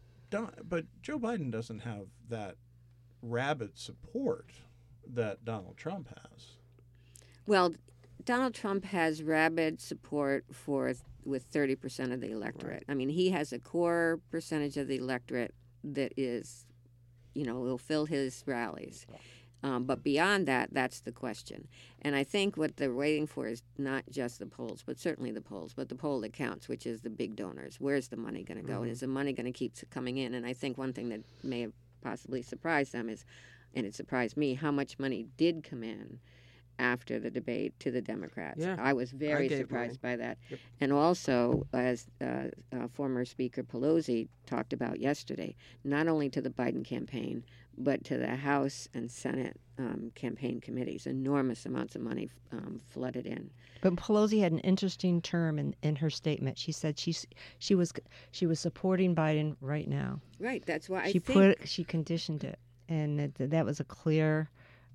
Joe Biden doesn't have that rabid support that Donald Trump has. Well, Donald Trump has rabid support with 30% of the electorate. I mean, he has a core percentage of the electorate that is, will fill his rallies. But beyond that, that's the question. And I think what they're waiting for is not just the polls, but certainly the polls, but the poll that counts, which is the big donors. Where's the money going to go? And is the money going to keep coming in? And I think one thing that may have possibly surprised them is, and it surprised me, how much money did come in after the debate to the Democrats. Yeah, I was very surprised by that. Yep. And also, as former Speaker Pelosi talked about yesterday, not only to the Biden campaign, but to the House and Senate campaign committees, enormous amounts of money flooded in. But Pelosi had an interesting term in her statement. She said she was supporting Biden right now. Right. That's why she conditioned it, and that was a clear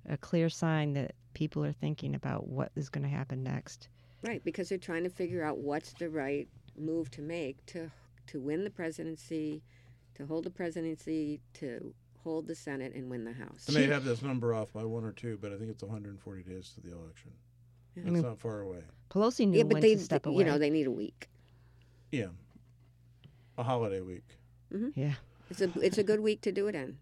sign that people are thinking about what is going to happen next. Right, because they're trying to figure out what's the right move to make to win the presidency, to hold the presidency, to hold the Senate and win the House. They may have this number off by 1 or 2, but I think it's 140 days to the election. It's not far away. Pelosi knew when to step away. They need a week. Yeah, a holiday week. Mm-hmm. Yeah, it's a good week to do it in.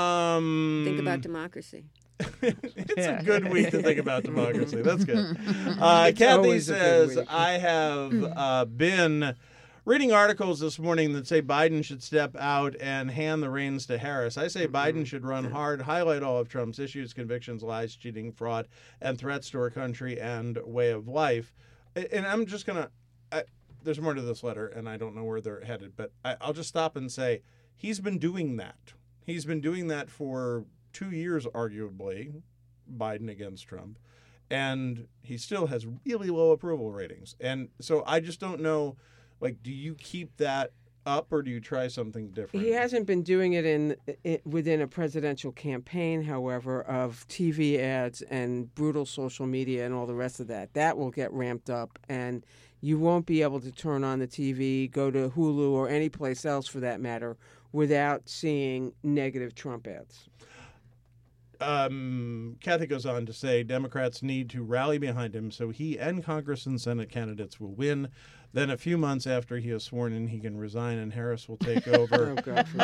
Think about democracy. It's a good week to think about democracy. That's good. Kathy says, I have been reading articles this morning that say Biden should step out and hand the reins to Harris. I say Biden should run hard, highlight all of Trump's issues, convictions, lies, cheating, fraud, and threats to our country and way of life. And I'm just going to, there's more to this letter, and I don't know where they're headed, but I'll just stop and say he's been doing that. He's been doing that for 2 years, arguably, Biden against Trump, and he still has really low approval ratings. And so I just don't know, do you keep that up or do you try something different? He hasn't been doing it within a presidential campaign, however, of TV ads and brutal social media and all the rest of that. That will get ramped up, and you won't be able to turn on the TV, go to Hulu or any place else for that matter, without seeing negative Trump ads. Kathy goes on to say Democrats need to rally behind him so he and Congress and Senate candidates will win. Then a few months after he is sworn in, he can resign and Harris will take over.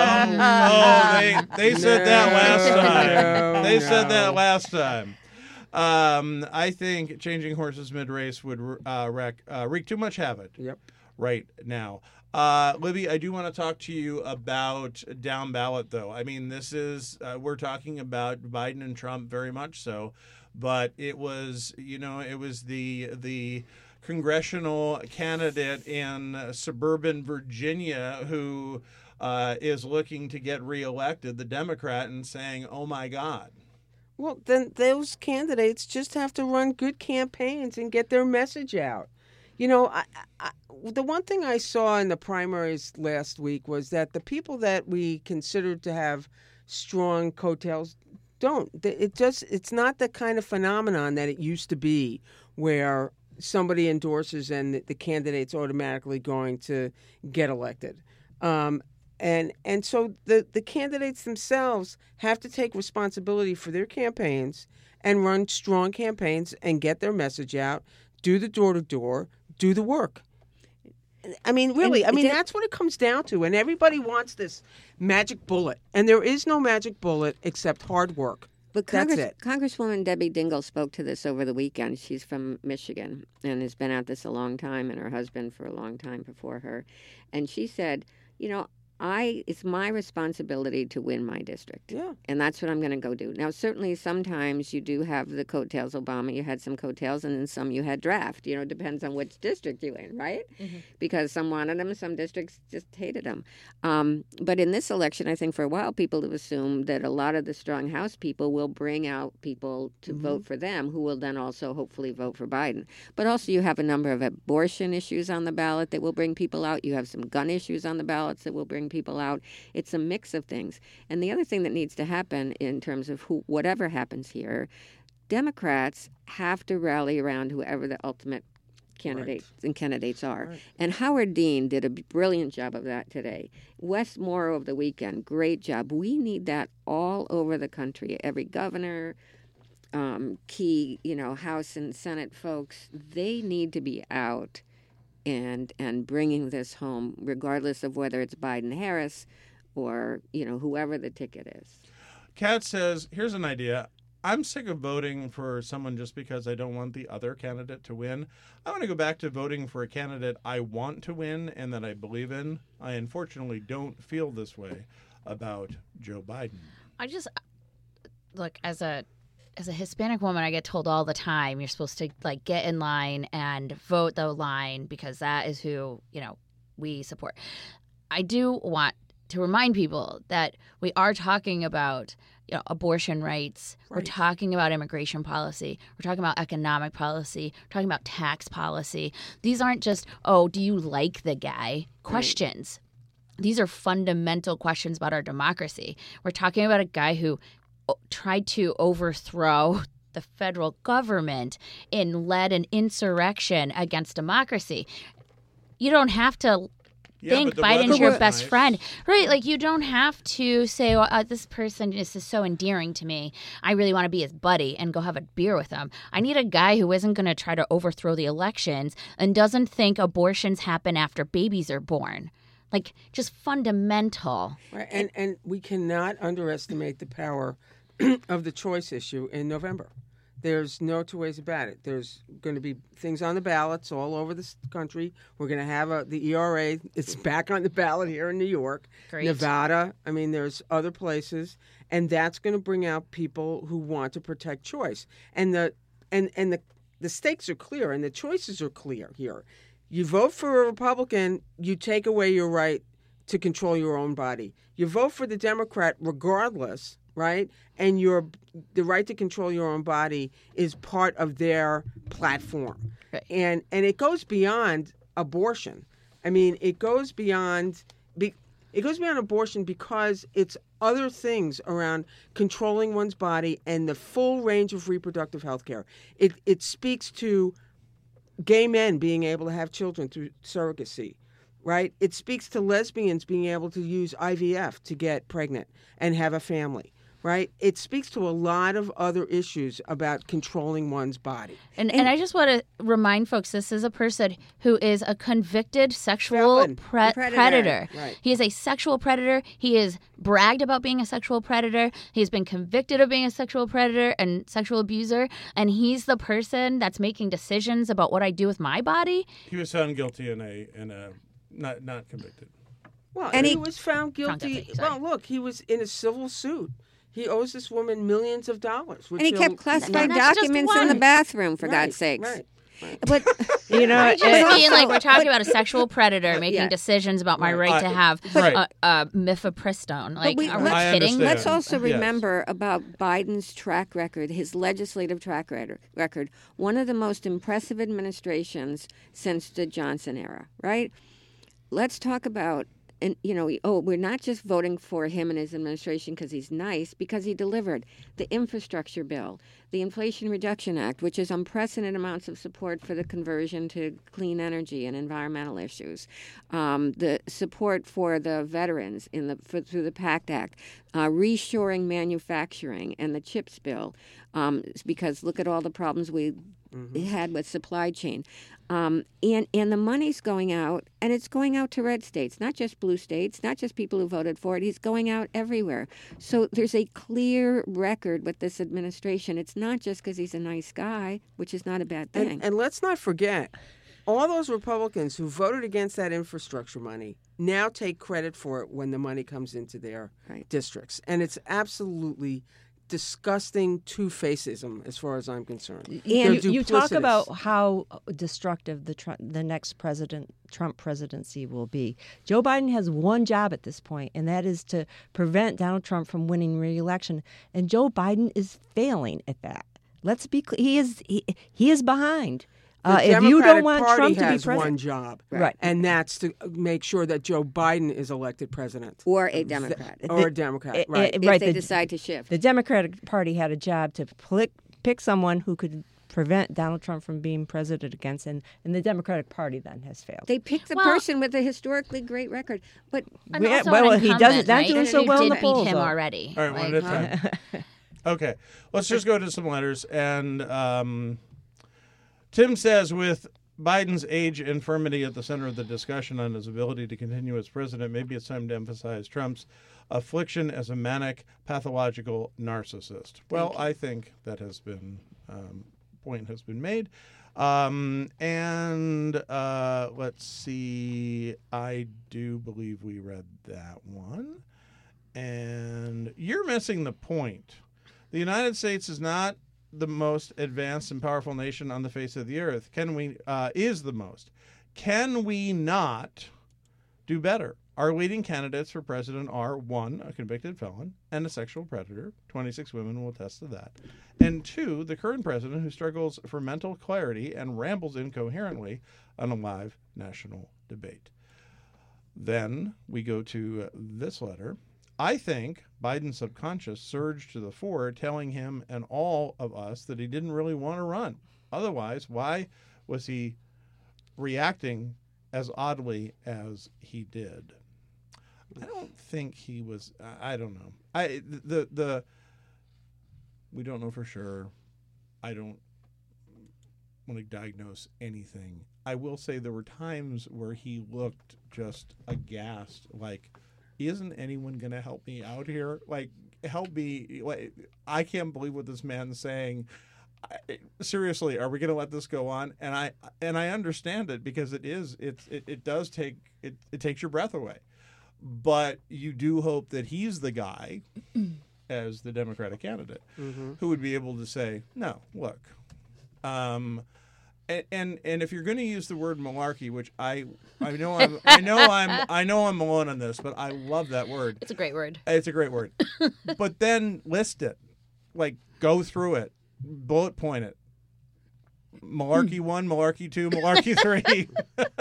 They said that last time. They said that last time. I think changing horses mid-race would wreak too much havoc right now. Libby, I do want to talk to you about down ballot, though. I mean, this is, we're talking about Biden and Trump very much so, but it was, it was the congressional candidate in suburban Virginia who is looking to get reelected, the Democrat, and saying, oh, my God. Well, then those candidates just have to run good campaigns and get their message out. The one thing I saw in the primaries last week was that the people that we considered to have strong coattails don't. It's not the kind of phenomenon that it used to be where somebody endorses and the candidate's automatically going to get elected. And so the candidates themselves have to take responsibility for their campaigns and run strong campaigns and get their message out, do the door-to-door, do the work. I mean, really, that's what it comes down to. And everybody wants this magic bullet. And there is no magic bullet except hard work. But That's it. Congresswoman Debbie Dingell spoke to this over the weekend. She's from Michigan and has been at this a long time, and her husband for a long time before her. And she said, it's my responsibility to win my district. Yeah. And that's what I'm going to go do. Now, certainly sometimes you do have the coattails. Obama, you had some coattails, and then some you had draft. It depends on which district you're in, right? Mm-hmm. Because some wanted him, some districts just hated him. But in this election, I think for a while people have assumed that a lot of the strong House people will bring out people to vote for them who will then also hopefully vote for Biden. But also you have a number of abortion issues on the ballot that will bring people out. You have some gun issues on the ballots that will bring people out. It's a mix of things. And the other thing that needs to happen in terms of whatever happens here, Democrats have to rally around whoever the ultimate candidates are. Right. And Howard Dean did a brilliant job of that today. Wes Moore over the weekend, great job. We need that all over the country. Every governor, key, House and Senate folks, they need to be out and bringing this home, regardless of whether it's Biden-Harris or, whoever the ticket is. Kat says, here's an idea. I'm sick of voting for someone just because I don't want the other candidate to win. I want to go back to voting for a candidate I want to win and that I believe in. I unfortunately don't feel this way about Joe Biden. I just, look, as a Hispanic woman, I get told all the time, you're supposed to get in line and vote the line because that is who, we support. I do want to remind people that we are talking about abortion rights. Right. We're talking about immigration policy. We're talking about economic policy. We're talking about tax policy. These aren't just, do you like the guy? Questions. Right. These are fundamental questions about our democracy. We're talking about a guy who tried to overthrow the federal government and led an insurrection against democracy. You don't have to think Biden's your best friend. Right, you don't have to say, this person is so endearing to me. I really want to be his buddy and go have a beer with him. I need a guy who isn't going to try to overthrow the elections and doesn't think abortions happen after babies are born. Just fundamental. Right. And we cannot underestimate the power of the choice issue in November. There's no two ways about it. There's going to be things on the ballots all over the country. We're going to have the ERA. It's back on the ballot here in New York, Great. Nevada. I mean, there's other places, and that's going to bring out people who want to protect choice. And the stakes are clear, and the choices are clear here. You vote for a Republican, you take away your right to control your own body. You vote for the Democrat regardless. Right? And the right to control your own body is part of their platform. Right. And it goes beyond abortion. I mean, it goes beyond abortion because it's other things around controlling one's body and the full range of reproductive health care. It speaks to gay men being able to have children through surrogacy. Right? It speaks to lesbians being able to use IVF to get pregnant and have a family. Right? It speaks to a lot of other issues about controlling one's body. And I just want to remind folks, this is a person who is a convicted sexual predator. Right. He is a sexual predator. He is bragged about being a sexual predator. He's been convicted of being a sexual predator and sexual abuser. And he's the person that's making decisions about what I do with my body. He was found guilty in a not convicted. Well, and he was found guilty. Well, look, he was in a civil suit. He owes this woman millions of dollars. And he kept classified documents in the bathroom, for God's sakes. Right. But we're talking about a sexual predator making decisions about my right to have mifepristone. Are we kidding? Let's also remember about Biden's track record, his legislative track record. One of the most impressive administrations since the Johnson era, right? Let's talk about. And, we're not just voting for him and his administration because he's nice, because he delivered the infrastructure bill, the Inflation Reduction Act, which is unprecedented amounts of support for the conversion to clean energy and environmental issues, the support for the veterans through the PACT Act, reshoring manufacturing and the CHIPS bill, because look at all the problems we had with supply chain. And the money's going out, and it's going out to red states, not just blue states, not just people who voted for it. He's going out everywhere. So there's a clear record with this administration. It's not just because he's a nice guy, which is not a bad thing. And let's not forget, all those Republicans who voted against that infrastructure money now take credit for it when the money comes into their districts. And it's absolutely disgusting two-faceism as far as I'm concerned. And you talk about how destructive the next Trump presidency will be. Joe Biden has one job at this point, and that is to prevent Donald Trump from winning re-election. And Joe Biden is failing at that. Let's be clear. He is behind. If you don't want Trump to be president, one job, right, and that's to make sure that Joe Biden is elected president, or a Democrat, right? If they decide to shift. The Democratic Party had a job to pick someone who could prevent Donald Trump from being president against, and the Democratic Party then has failed. They picked the person with a historically great record, but he doesn't. Not doing so well in the polls. Beat him already. All right, one at a time. Okay, let's just go to some letters. And Tim says, with Biden's age infirmity at the center of the discussion on his ability to continue as president, maybe it's time to emphasize Trump's affliction as a manic, pathological narcissist. Well, I think that has been point has been made. Let's see. I do believe we read that one. And you're missing the point. The United States is not the most advanced and powerful nation on the face of the earth. Is the most. Can we not do better? Our leading candidates for president are 1, a convicted felon, and a sexual predator. 26 women will attest to that. And 2, the current president who struggles for mental clarity and rambles incoherently on a live national debate. Then we go to this letter. I think Biden's subconscious surged to the fore, telling him and all of us that he didn't really want to run. Otherwise, why was he reacting as oddly as he did? I don't think he was. I don't know. We don't know for sure. I don't want to diagnose anything. I will say there were times where he looked just aghast, like, isn't anyone going to help me out here? Like, help me. Like, I can't believe what this man's saying. Seriously, are we going to let this go on? And I understand it, because it takes your breath away. But you do hope that he's the guy, as the Democratic candidate, who would be able to say, no, look. And if you're going to use the word malarkey, which I know I'm alone on this, but I love that word. It's a great word. It's a great word. But then list it, like, go through it, bullet point it. Malarkey 1, Malarkey 2, Malarkey 3.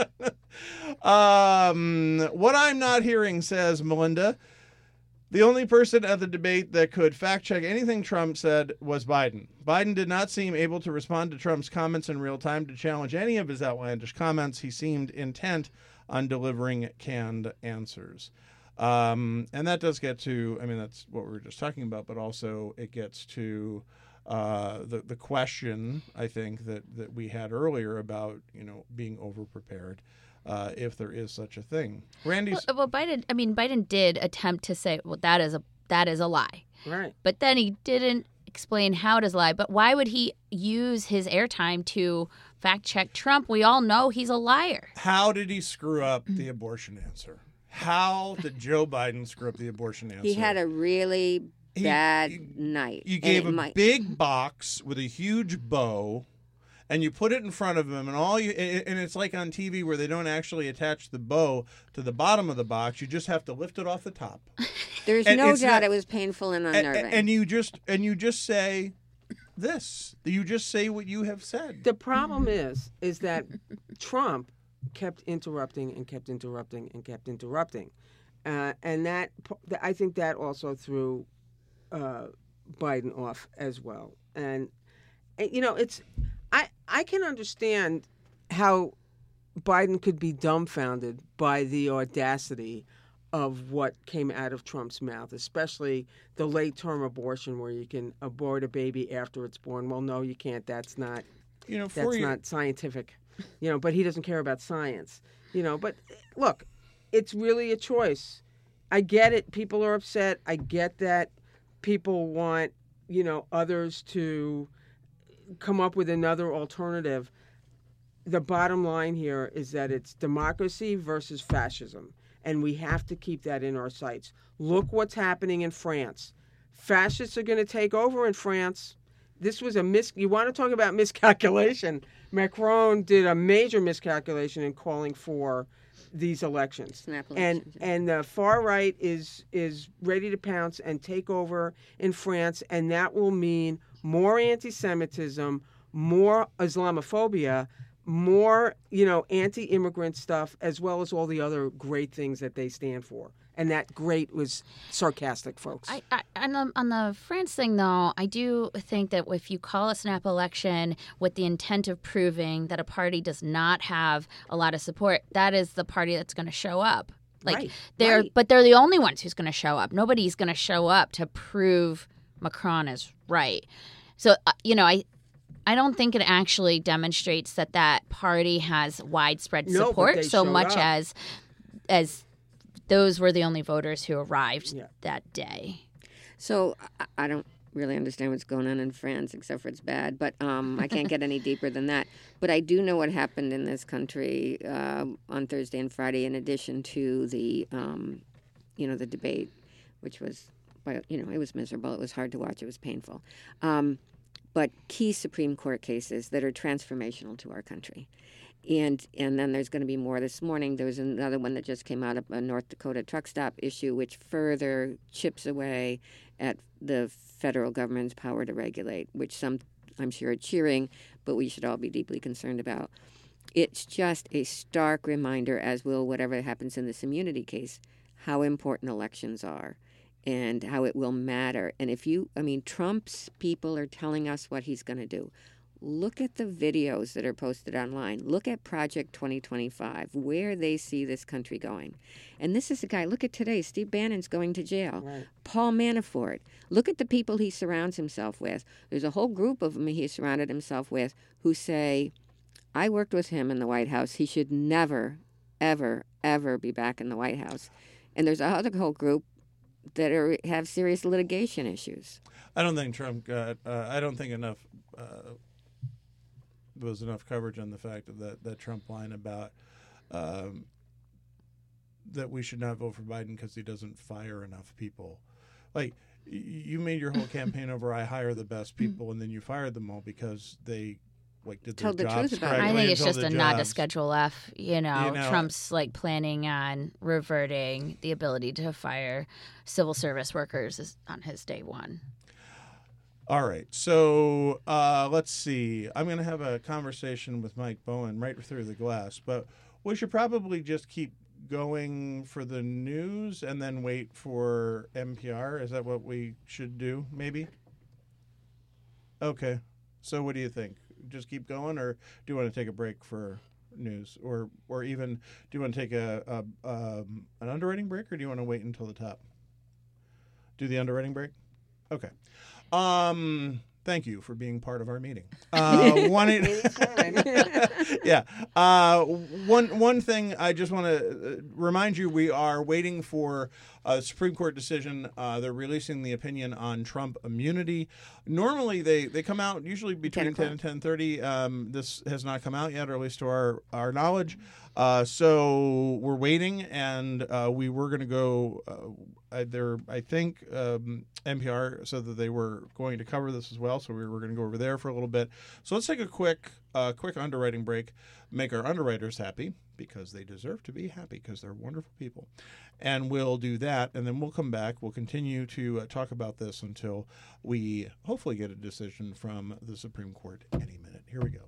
What I'm not hearing, says Melinda, the only person at the debate that could fact-check anything Trump said was Biden. Biden did not seem able to respond to Trump's comments in real time to challenge any of his outlandish comments. He seemed intent on delivering canned answers. And that does get to, that's what we were just talking about, but also it gets to the question, I think, that we had earlier about, being overprepared. If there is such a thing. Randy's... Well, Biden did attempt to say, well, that is a lie. Right. But then he didn't explain how it is a lie. But why would he use his airtime to fact check Trump? We all know he's a liar. How did he screw up the abortion answer? How did Joe Biden screw up the abortion answer? He had a really bad night. You gave a big box with a huge bow, and you put it in front of him, and it's like on TV where they don't actually attach the bow to the bottom of the box. You just have to lift it off the top. There's no doubt it was painful and unnerving. And you just say this. You just say what you have said. The problem is that Trump kept interrupting and kept interrupting and kept interrupting, and that I think that also threw Biden off as well. And it's. I can understand how Biden could be dumbfounded by the audacity of what came out of Trump's mouth, especially the late-term abortion where you can abort a baby after it's born. Well, no, you can't. That's not not scientific. But he doesn't care about science. But look, it's really a choice. I get it. People are upset. I get that people want, others to come up with another alternative. The bottom line here is that it's democracy versus fascism, and we have to keep that in our sights. Look what's happening in France. Fascists are going to take over in France. This was you want to talk about miscalculation. Macron did a major miscalculation in calling for these elections. Snap elections, and the far right is ready to pounce and take over in France, and that will mean more anti-Semitism, more Islamophobia, more, anti-immigrant stuff, as well as all the other great things that they stand for. And that great was sarcastic, folks. On the France thing, though, I do think that if you call a snap election with the intent of proving that a party does not have a lot of support, that is the party that's going to show up. But they're the only ones who's going to show up. Nobody's going to show up to prove Macron is right. So, I don't think it actually demonstrates that party has widespread support so much as those were the only voters who arrived that day. So I don't really understand what's going on in France, except for it's bad. But I can't get any deeper than that. But I do know what happened in this country on Thursday and Friday, in addition to the, the debate, which was, it was miserable. It was hard to watch. It was painful. But key Supreme Court cases that are transformational to our country. And then there's going to be more this morning. There was another one that just came out of a North Dakota truck stop issue, which further chips away at the federal government's power to regulate, which some, I'm sure, are cheering, but we should all be deeply concerned about. It's just a stark reminder, as will whatever happens in this immunity case, how important elections are and how it will matter. And Trump's people are telling us what he's going to do. Look at the videos that are posted online. Look at Project 2025, where they see this country going. And this is a guy, look at today, Steve Bannon's going to jail. Right. Paul Manafort. Look at the people he surrounds himself with. There's a whole group of them he surrounded himself with who say, I worked with him in the White House. He should never, ever, ever be back in the White House. And there's a whole group that have serious litigation issues. I don't think Trump got. I don't think enough was enough coverage on the fact of that Trump line about that we should not vote for Biden because he doesn't fire enough people. Like, you made your whole campaign over I hire the best people, and then you fired them all because they did their jobs correctly. I think it's just a nod to Schedule F. Trump's planning on reverting the ability to fire civil service workers on his day one. All right. So let's see. I'm going to have a conversation with Mike Bowen right through the glass, but we should probably just keep going for the news and then wait for NPR. Is that what we should do, maybe? Okay. So what do you think? Just keep going, or do you want to take a break for news, or even do you want to take an underwriting break, or do you want to wait until the top? Do the underwriting break? Okay. Thank you for being part of our meeting. Yeah. One thing I just want to remind you, we are waiting for a Supreme Court decision. They're releasing the opinion on Trump immunity. Normally they come out usually between 10 and 10:30. This has not come out yet, or at least to our knowledge. So we're waiting, and we were going to go there. I think NPR said that they were going to cover this as well, so we were going to go over there for a little bit. So let's take a quick underwriting break, make our underwriters happy, because they deserve to be happy because they're wonderful people. And we'll do that, and then we'll come back. We'll continue to talk about this until we hopefully get a decision from the Supreme Court any minute. Here we go.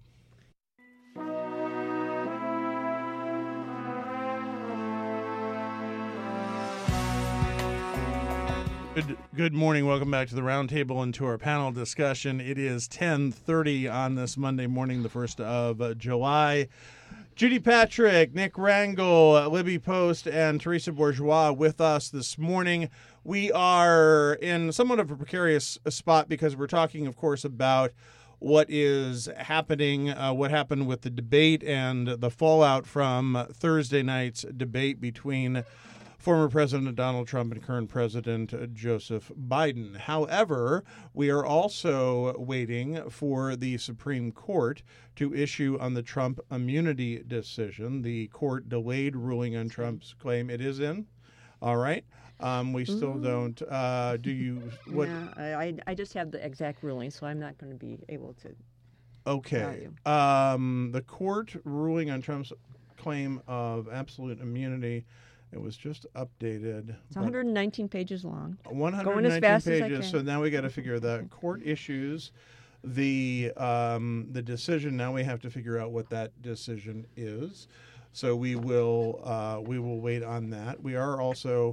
Good morning. Welcome back to the Roundtable and to our panel discussion. It is 10:30 on this Monday morning, the 1st of July. Judy Patrick, Nick Rangel, Libby Post, and Teresa Bourgeois with us this morning. We are in somewhat of a precarious spot because we're talking, of course, about what is happening, what happened with the debate and the fallout from Thursday night's debate between former President Donald Trump and current President Joseph Biden. However, we are also waiting for the Supreme Court to issue on the Trump immunity decision. The court delayed ruling on Trump's claim. It is in. All right. We still don't. Do you? What? Yeah, I just have the exact ruling, so I'm not going to be able to. Okay. The court ruling on Trump's claim of absolute immunity. It was just updated. It's 119 pages long. 119 Going as fast as I pages. can. So now we got to figure the court issues the decision. Now we have to figure out what that decision is. So we will wait on that. We are also.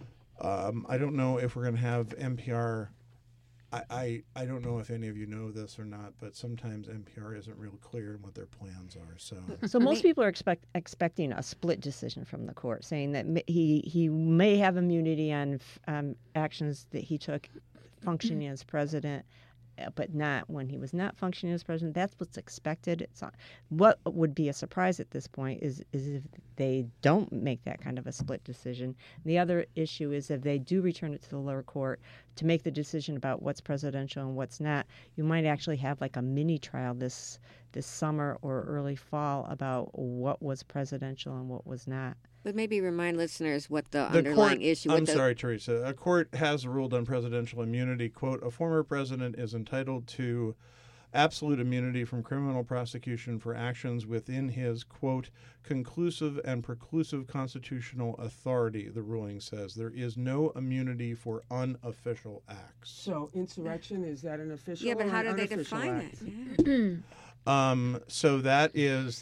I don't know if we're going to have NPR. I don't know if any of you know this or not, but sometimes NPR isn't real clear in what their plans are. So most people are expecting a split decision from the court, saying that he may have immunity on actions that he took functioning as president, but not when he was not functioning as president. That's what's expected. It's not, what would be a surprise at this point is if they don't make that kind of a split decision. The other issue is if they do return it to the lower court to make the decision about what's presidential and what's not, you might actually have like a mini trial this summer or early fall about what was presidential and what was not. But maybe remind listeners what the underlying issue. I'm sorry, Teresa. A court has ruled on presidential immunity. Quote, a former president is entitled to absolute immunity from criminal prosecution for actions within his, quote, conclusive and preclusive constitutional authority, the ruling says. There is no immunity for unofficial acts. So insurrection, is that an official Yeah, but or how an do they unofficial define act? it? Yeah. So that is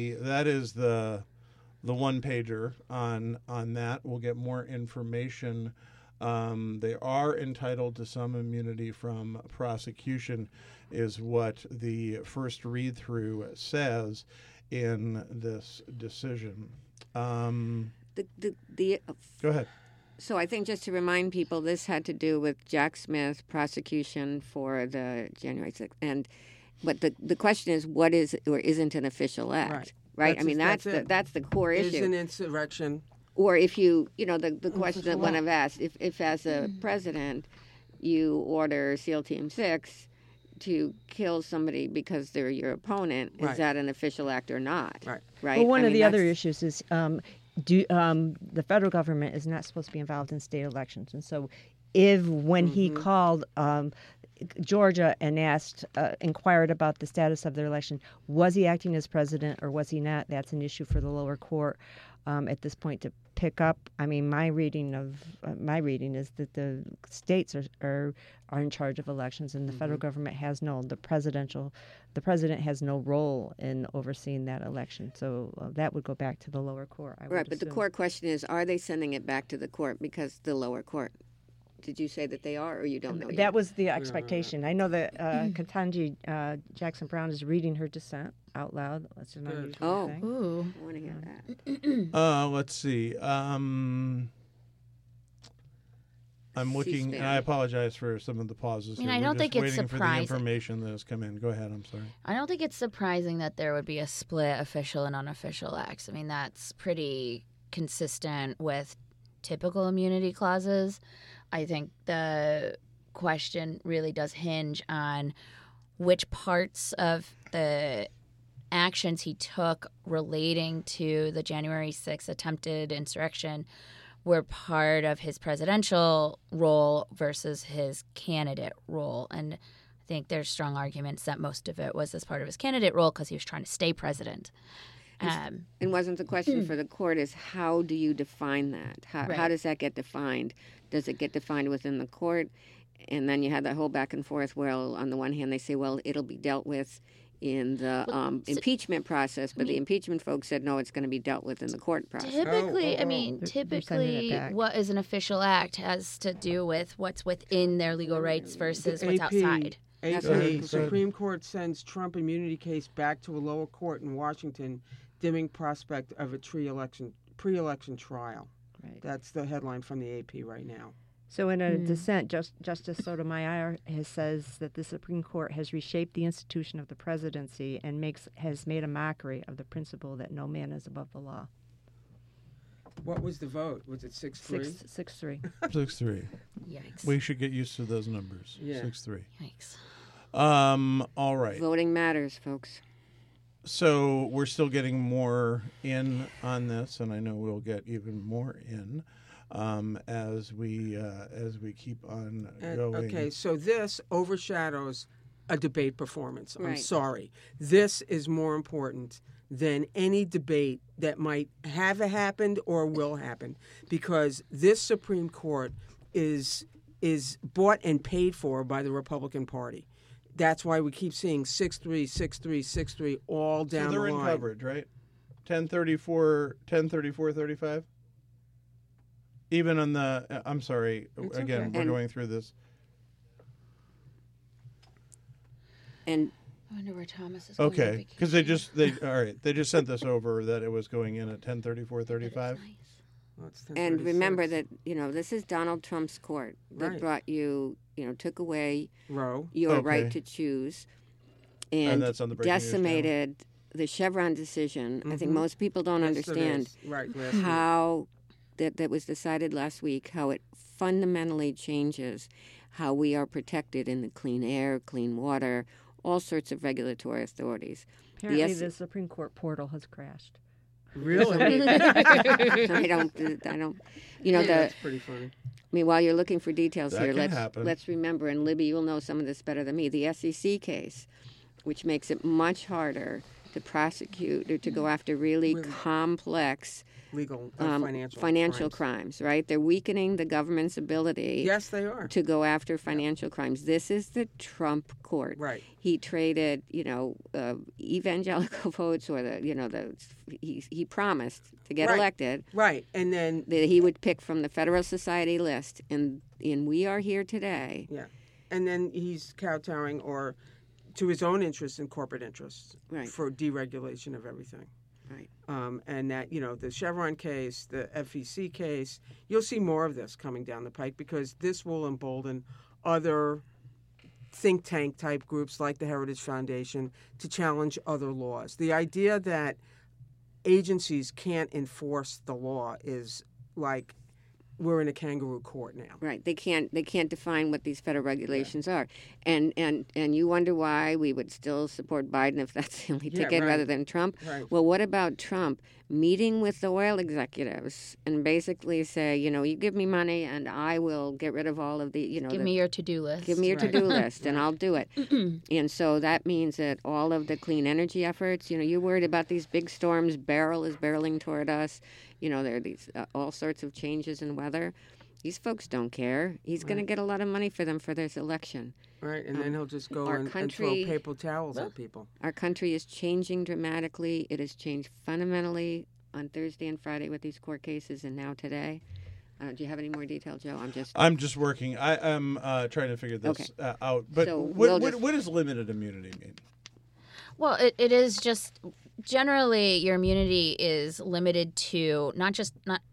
the one pager on that. We'll get more information. They are entitled to some immunity from prosecution, is what the first read through says in this decision. Go ahead. So I think just to remind people, this had to do with Jack Smith prosecution for the January 6th, but the question is, what is or isn't an official act? Right. That's the core issue. Is an insurrection. Or if the question that one I've asked, if as a president you order SEAL Team 6 to kill somebody because they're your opponent, is that an official act or not? Right. Well, one of the other issues is the federal government is not supposed to be involved in state elections, and so when he called Georgia and inquired about the status of their election, was he acting as president or was he not? That's an issue for the lower court at this point to pick up. I mean, my reading is that the states are in charge of elections, and the federal government has the president has no role in overseeing that election. So that would go back to the lower court. Right, but the core question is, are they sending it back to the court because the lower court? Did you say that they are, or you don't know yet? That was the expectation. I know that Ketanji Jackson Brown is reading her dissent out loud. That's an unusual thing. Ooh. I want to hear that. Let's see. I'm looking. And I apologize for some of the pauses. I don't think it's surprising. For the surprising. information that has come in. Go ahead. I'm sorry. I don't think it's surprising that there would be a split official and unofficial acts. I mean, that's pretty consistent with typical immunity clauses. I think the question really does hinge on which parts of the actions he took relating to the January 6th attempted insurrection were part of his presidential role versus his candidate role. And I think there's strong arguments that most of it was as part of his candidate role because he was trying to stay president. And wasn't the question for the court is how do you define that? How does that get defined? Does it get defined within the court? And then you had that whole back and forth where on the one hand they say, well, it'll be dealt with in the impeachment process, but the impeachment folks said, no, it's going to be dealt with in the court process. Typically, typically what is an official act has to do with what's within their legal rights versus what's outside. The Supreme Court sends Trump immunity case back to a lower court in Washington dimming prospect of a pre-election trial. Right. That's the headline from the AP right now. So in a dissent, Justice Sotomayor says that the Supreme Court has reshaped the institution of the presidency and has made a mockery of the principle that no man is above the law. What was the vote? Was it 6-3? 6-3. 6-3. Yikes. We should get used to those numbers. Yeah. 6-3. Yikes. All right. Voting matters, folks. So we're still getting more in on this, and I know we'll get even more in as we keep on going. Okay, so this overshadows a debate performance. I'm Right. sorry. This is more important than any debate that might have happened or will happen, because this Supreme Court is bought and paid for by the Republican Party. That's why we keep seeing 6-3, 6-3, 6-3 all down So they're the in line. coverage, right? 10-34-35. Even on the, I'm sorry, It's again, okay. we're And- going through this. And I wonder where Thomas is going on Okay, because they just sent this over that it was going in at 10-34-35. vacation. Well, it's and remember 10:36. that, this is Donald Trump's court that Right. brought you, took away Roe. your Okay. right to choose And and that's on the breaking news channel. decimated the Chevron decision. I think most people don't understand Yesterday's, right, last week. how that was decided last week, how it fundamentally changes how we are protected in the clean air, clean water, all sorts of regulatory authorities. Apparently, S- the Supreme Court portal has crashed. Really? I don't, That's pretty funny. while you're looking for details That here, can happen. let's remember, and Libby, you'll know some of this better than me, the SEC case, which makes it much harder to prosecute or to go after really complex Legal financial crimes, right? They're weakening the government's ability Yes, they are. to go after financial crimes. This is the Trump court. Right. He traded, evangelical votes, or he promised to get Right. elected Right. And then, that he would pick from the Federal Society list, and we are here today. yeah. And then he's kowtowing to his own interests and corporate interests Right. for deregulation of everything. Right. And that, the Chevron case, the FEC case, you'll see more of this coming down the pike, because this will embolden other think tank type groups like the Heritage Foundation to challenge other laws. The idea that agencies can't enforce the law is like we're in a kangaroo court now. Right. They can't define what these federal regulations are. And you wonder why we would still support Biden if that's the only Yeah, ticket right. rather than Trump. Right. Well, what about Trump meeting with the oil executives and basically say, you give me money and I will get rid of all of the, Give me your to-do list. give me your Right. to-do list and I'll do it. And so that means that all of the clean energy efforts, you're worried about these big storms, Beryl is barreling toward us. There are these all sorts of changes in weather. These folks don't care. He's going to get a lot of money for them for this election. Right. And then he'll just go our and throw country- paper towels at people. Our country is changing dramatically. It has changed fundamentally on Thursday and Friday with these court cases, and now today. Do you have any more detail, Joe? I'm just working. I'm trying to figure this out. But So what we'll does limited immunity mean? Well, it is just generally your immunity is limited to not just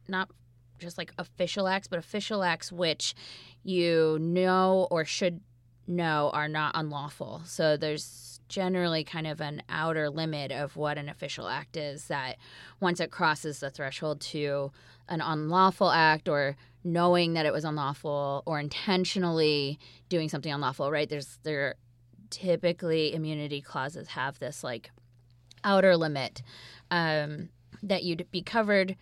like official acts, but official acts which you know or should know are not unlawful. So there's generally kind of an outer limit of what an official act is, that once it crosses the threshold to an unlawful act or knowing that it was unlawful or intentionally doing something unlawful, right? There typically immunity clauses have this like outer limit that you'd be covered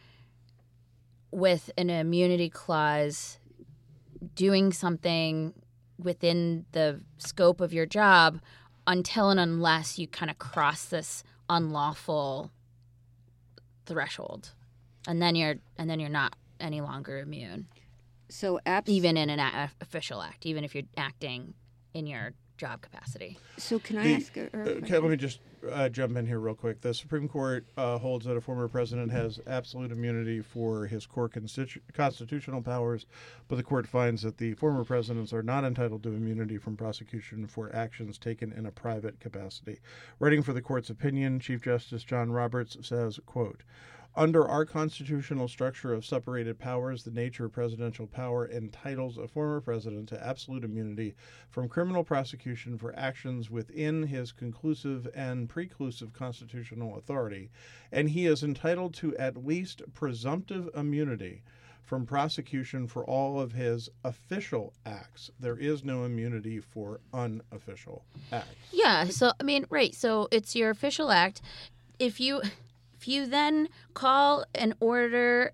with an immunity clause doing something within the scope of your job until and unless you kind of cross this unlawful threshold, and then you're not any longer immune, So even in an official act, even if you're acting in your job capacity. So can I ask? Okay, let me just jump in here real quick. The Supreme Court holds that a former president has absolute immunity for his core constitutional powers, but the court finds that the former presidents are not entitled to immunity from prosecution for actions taken in a private capacity. Writing for the court's opinion, Chief Justice John Roberts says, quote, "Under our constitutional structure of separated powers, the nature of presidential power entitles a former president to absolute immunity from criminal prosecution for actions within his conclusive and preclusive constitutional authority, and he is entitled to at least presumptive immunity from prosecution for all of his official acts. There is no immunity for unofficial acts." Yeah. So, I mean, right. So it's your official act. If you then call and order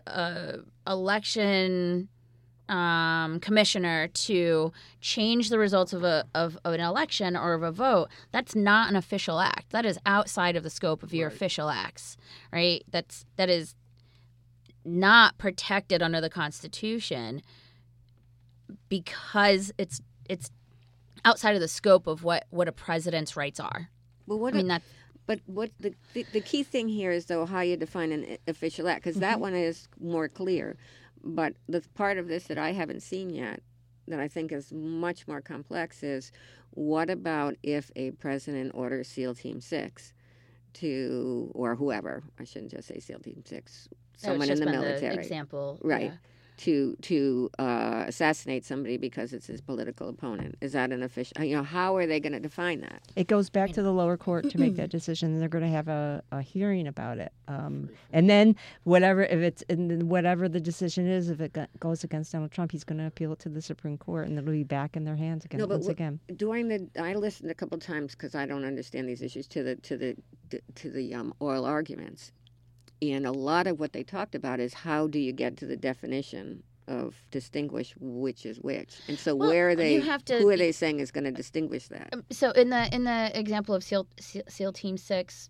election commissioner to change the results of an election or of a vote, that's not an official act. That is outside of the scope of your official acts, right? That is not protected under the Constitution because it's outside of the scope of what a president's rights are. Well, But what the key thing here is, though, how you define an official act, because that one is more clear. But the part of this that I haven't seen yet, that I think is much more complex, is what about if a president orders SEAL Team 6 to, or whoever, I shouldn't just say SEAL Team 6, someone in the military. The example. Right. Yeah. To assassinate somebody because it's his political opponent. Is that an official? How are they going to define that? It goes back to the lower court to make that decision, and they're going to have a hearing about it. And then whatever the decision is, if it goes against Donald Trump, he's going to appeal it to the Supreme Court, and it'll be back in their hands again. Again. I listened a couple times because I don't understand these issues to the oral arguments. And a lot of what they talked about is how do you get to the definition of distinguish which is which, and so where are they? Who are they saying is going to distinguish that? So in the example of SEAL Team 6,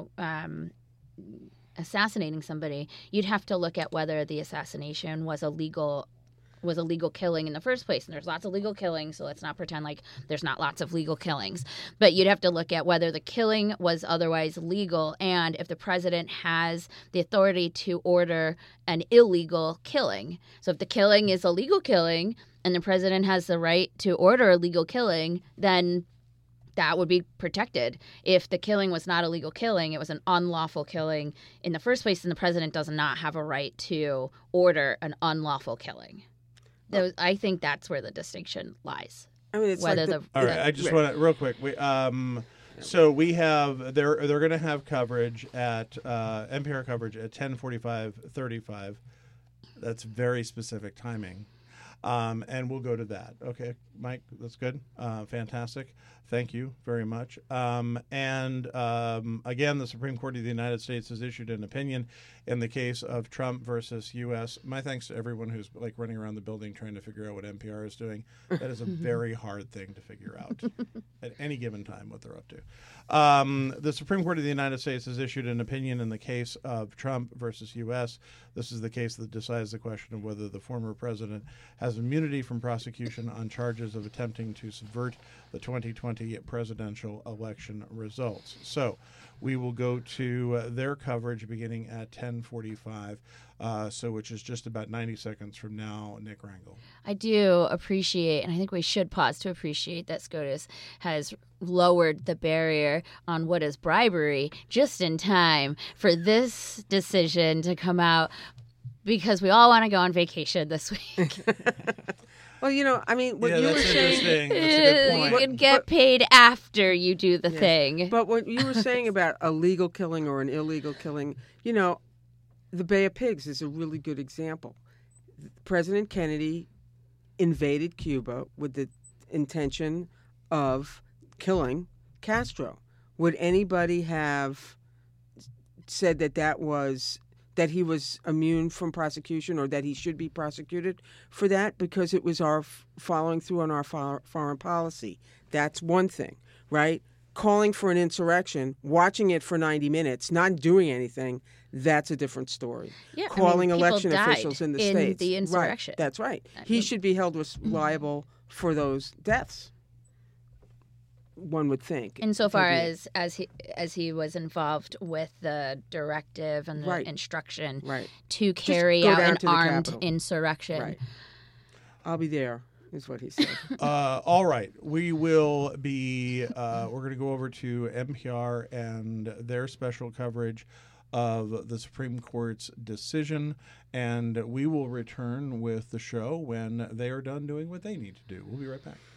assassinating somebody, you'd have to look at whether the assassination was a legal killing in the first place. And there's lots of legal killings, so let's not pretend like there's not lots of legal killings. But you'd have to look at whether the killing was otherwise legal and if the president has the authority to order an illegal killing. So if the killing is a legal killing and the president has the right to order a legal killing, then that would be protected. If the killing was not a legal killing, it was an unlawful killing in the first place, then the president does not have a right to order an unlawful killing. I think that's where the distinction lies. I mean, it's all right, I just want to real quick. So we have they're going to have coverage at NPR coverage at 10:45:35. That's very specific timing, and we'll go to that. Okay, Mike, that's good. Fantastic. Thank you very much. Again, the Supreme Court of the United States has issued an opinion in the case of Trump versus U.S. My thanks to everyone who's running around the building trying to figure out what NPR is doing. That is a very hard thing to figure out at any given time what they're up to. The Supreme Court of the United States has issued an opinion in the case of Trump versus U.S. This is the case that decides the question of whether the former president has immunity from prosecution on charges of attempting to subvert the 2020 presidential election results. So we will go to their coverage beginning at 10:45, which is just about 90 seconds from now. Nick Rangel. I do appreciate, and I think we should pause to appreciate that SCOTUS has lowered the barrier on what is bribery just in time for this decision to come out because we all want to go on vacation this week. Well, what you were saying. That's a good point. You can get paid after you do the thing. But what you were saying about a legal killing or an illegal killing, the Bay of Pigs is a really good example. President Kennedy invaded Cuba with the intention of killing Castro. Would anybody have said that he was immune from prosecution or that he should be prosecuted for that? Because it was our following through on our foreign policy. That's one thing, right? Calling for an insurrection, watching it for 90 minutes, not doing anything, that's a different story. Yeah, calling election officials in the states. The insurrection. Right, that's right. He should be held liable for those deaths. one would think. Insofar as he was involved with the directive and the Right. instruction Right. to carry go out down an to the armed Capitol. insurrection. Right. I'll be there, is what he said. All right, we will be. We're going to go over to NPR and their special coverage of the Supreme Court's decision, and we will return with the show when they are done doing what they need to do. We'll be right back.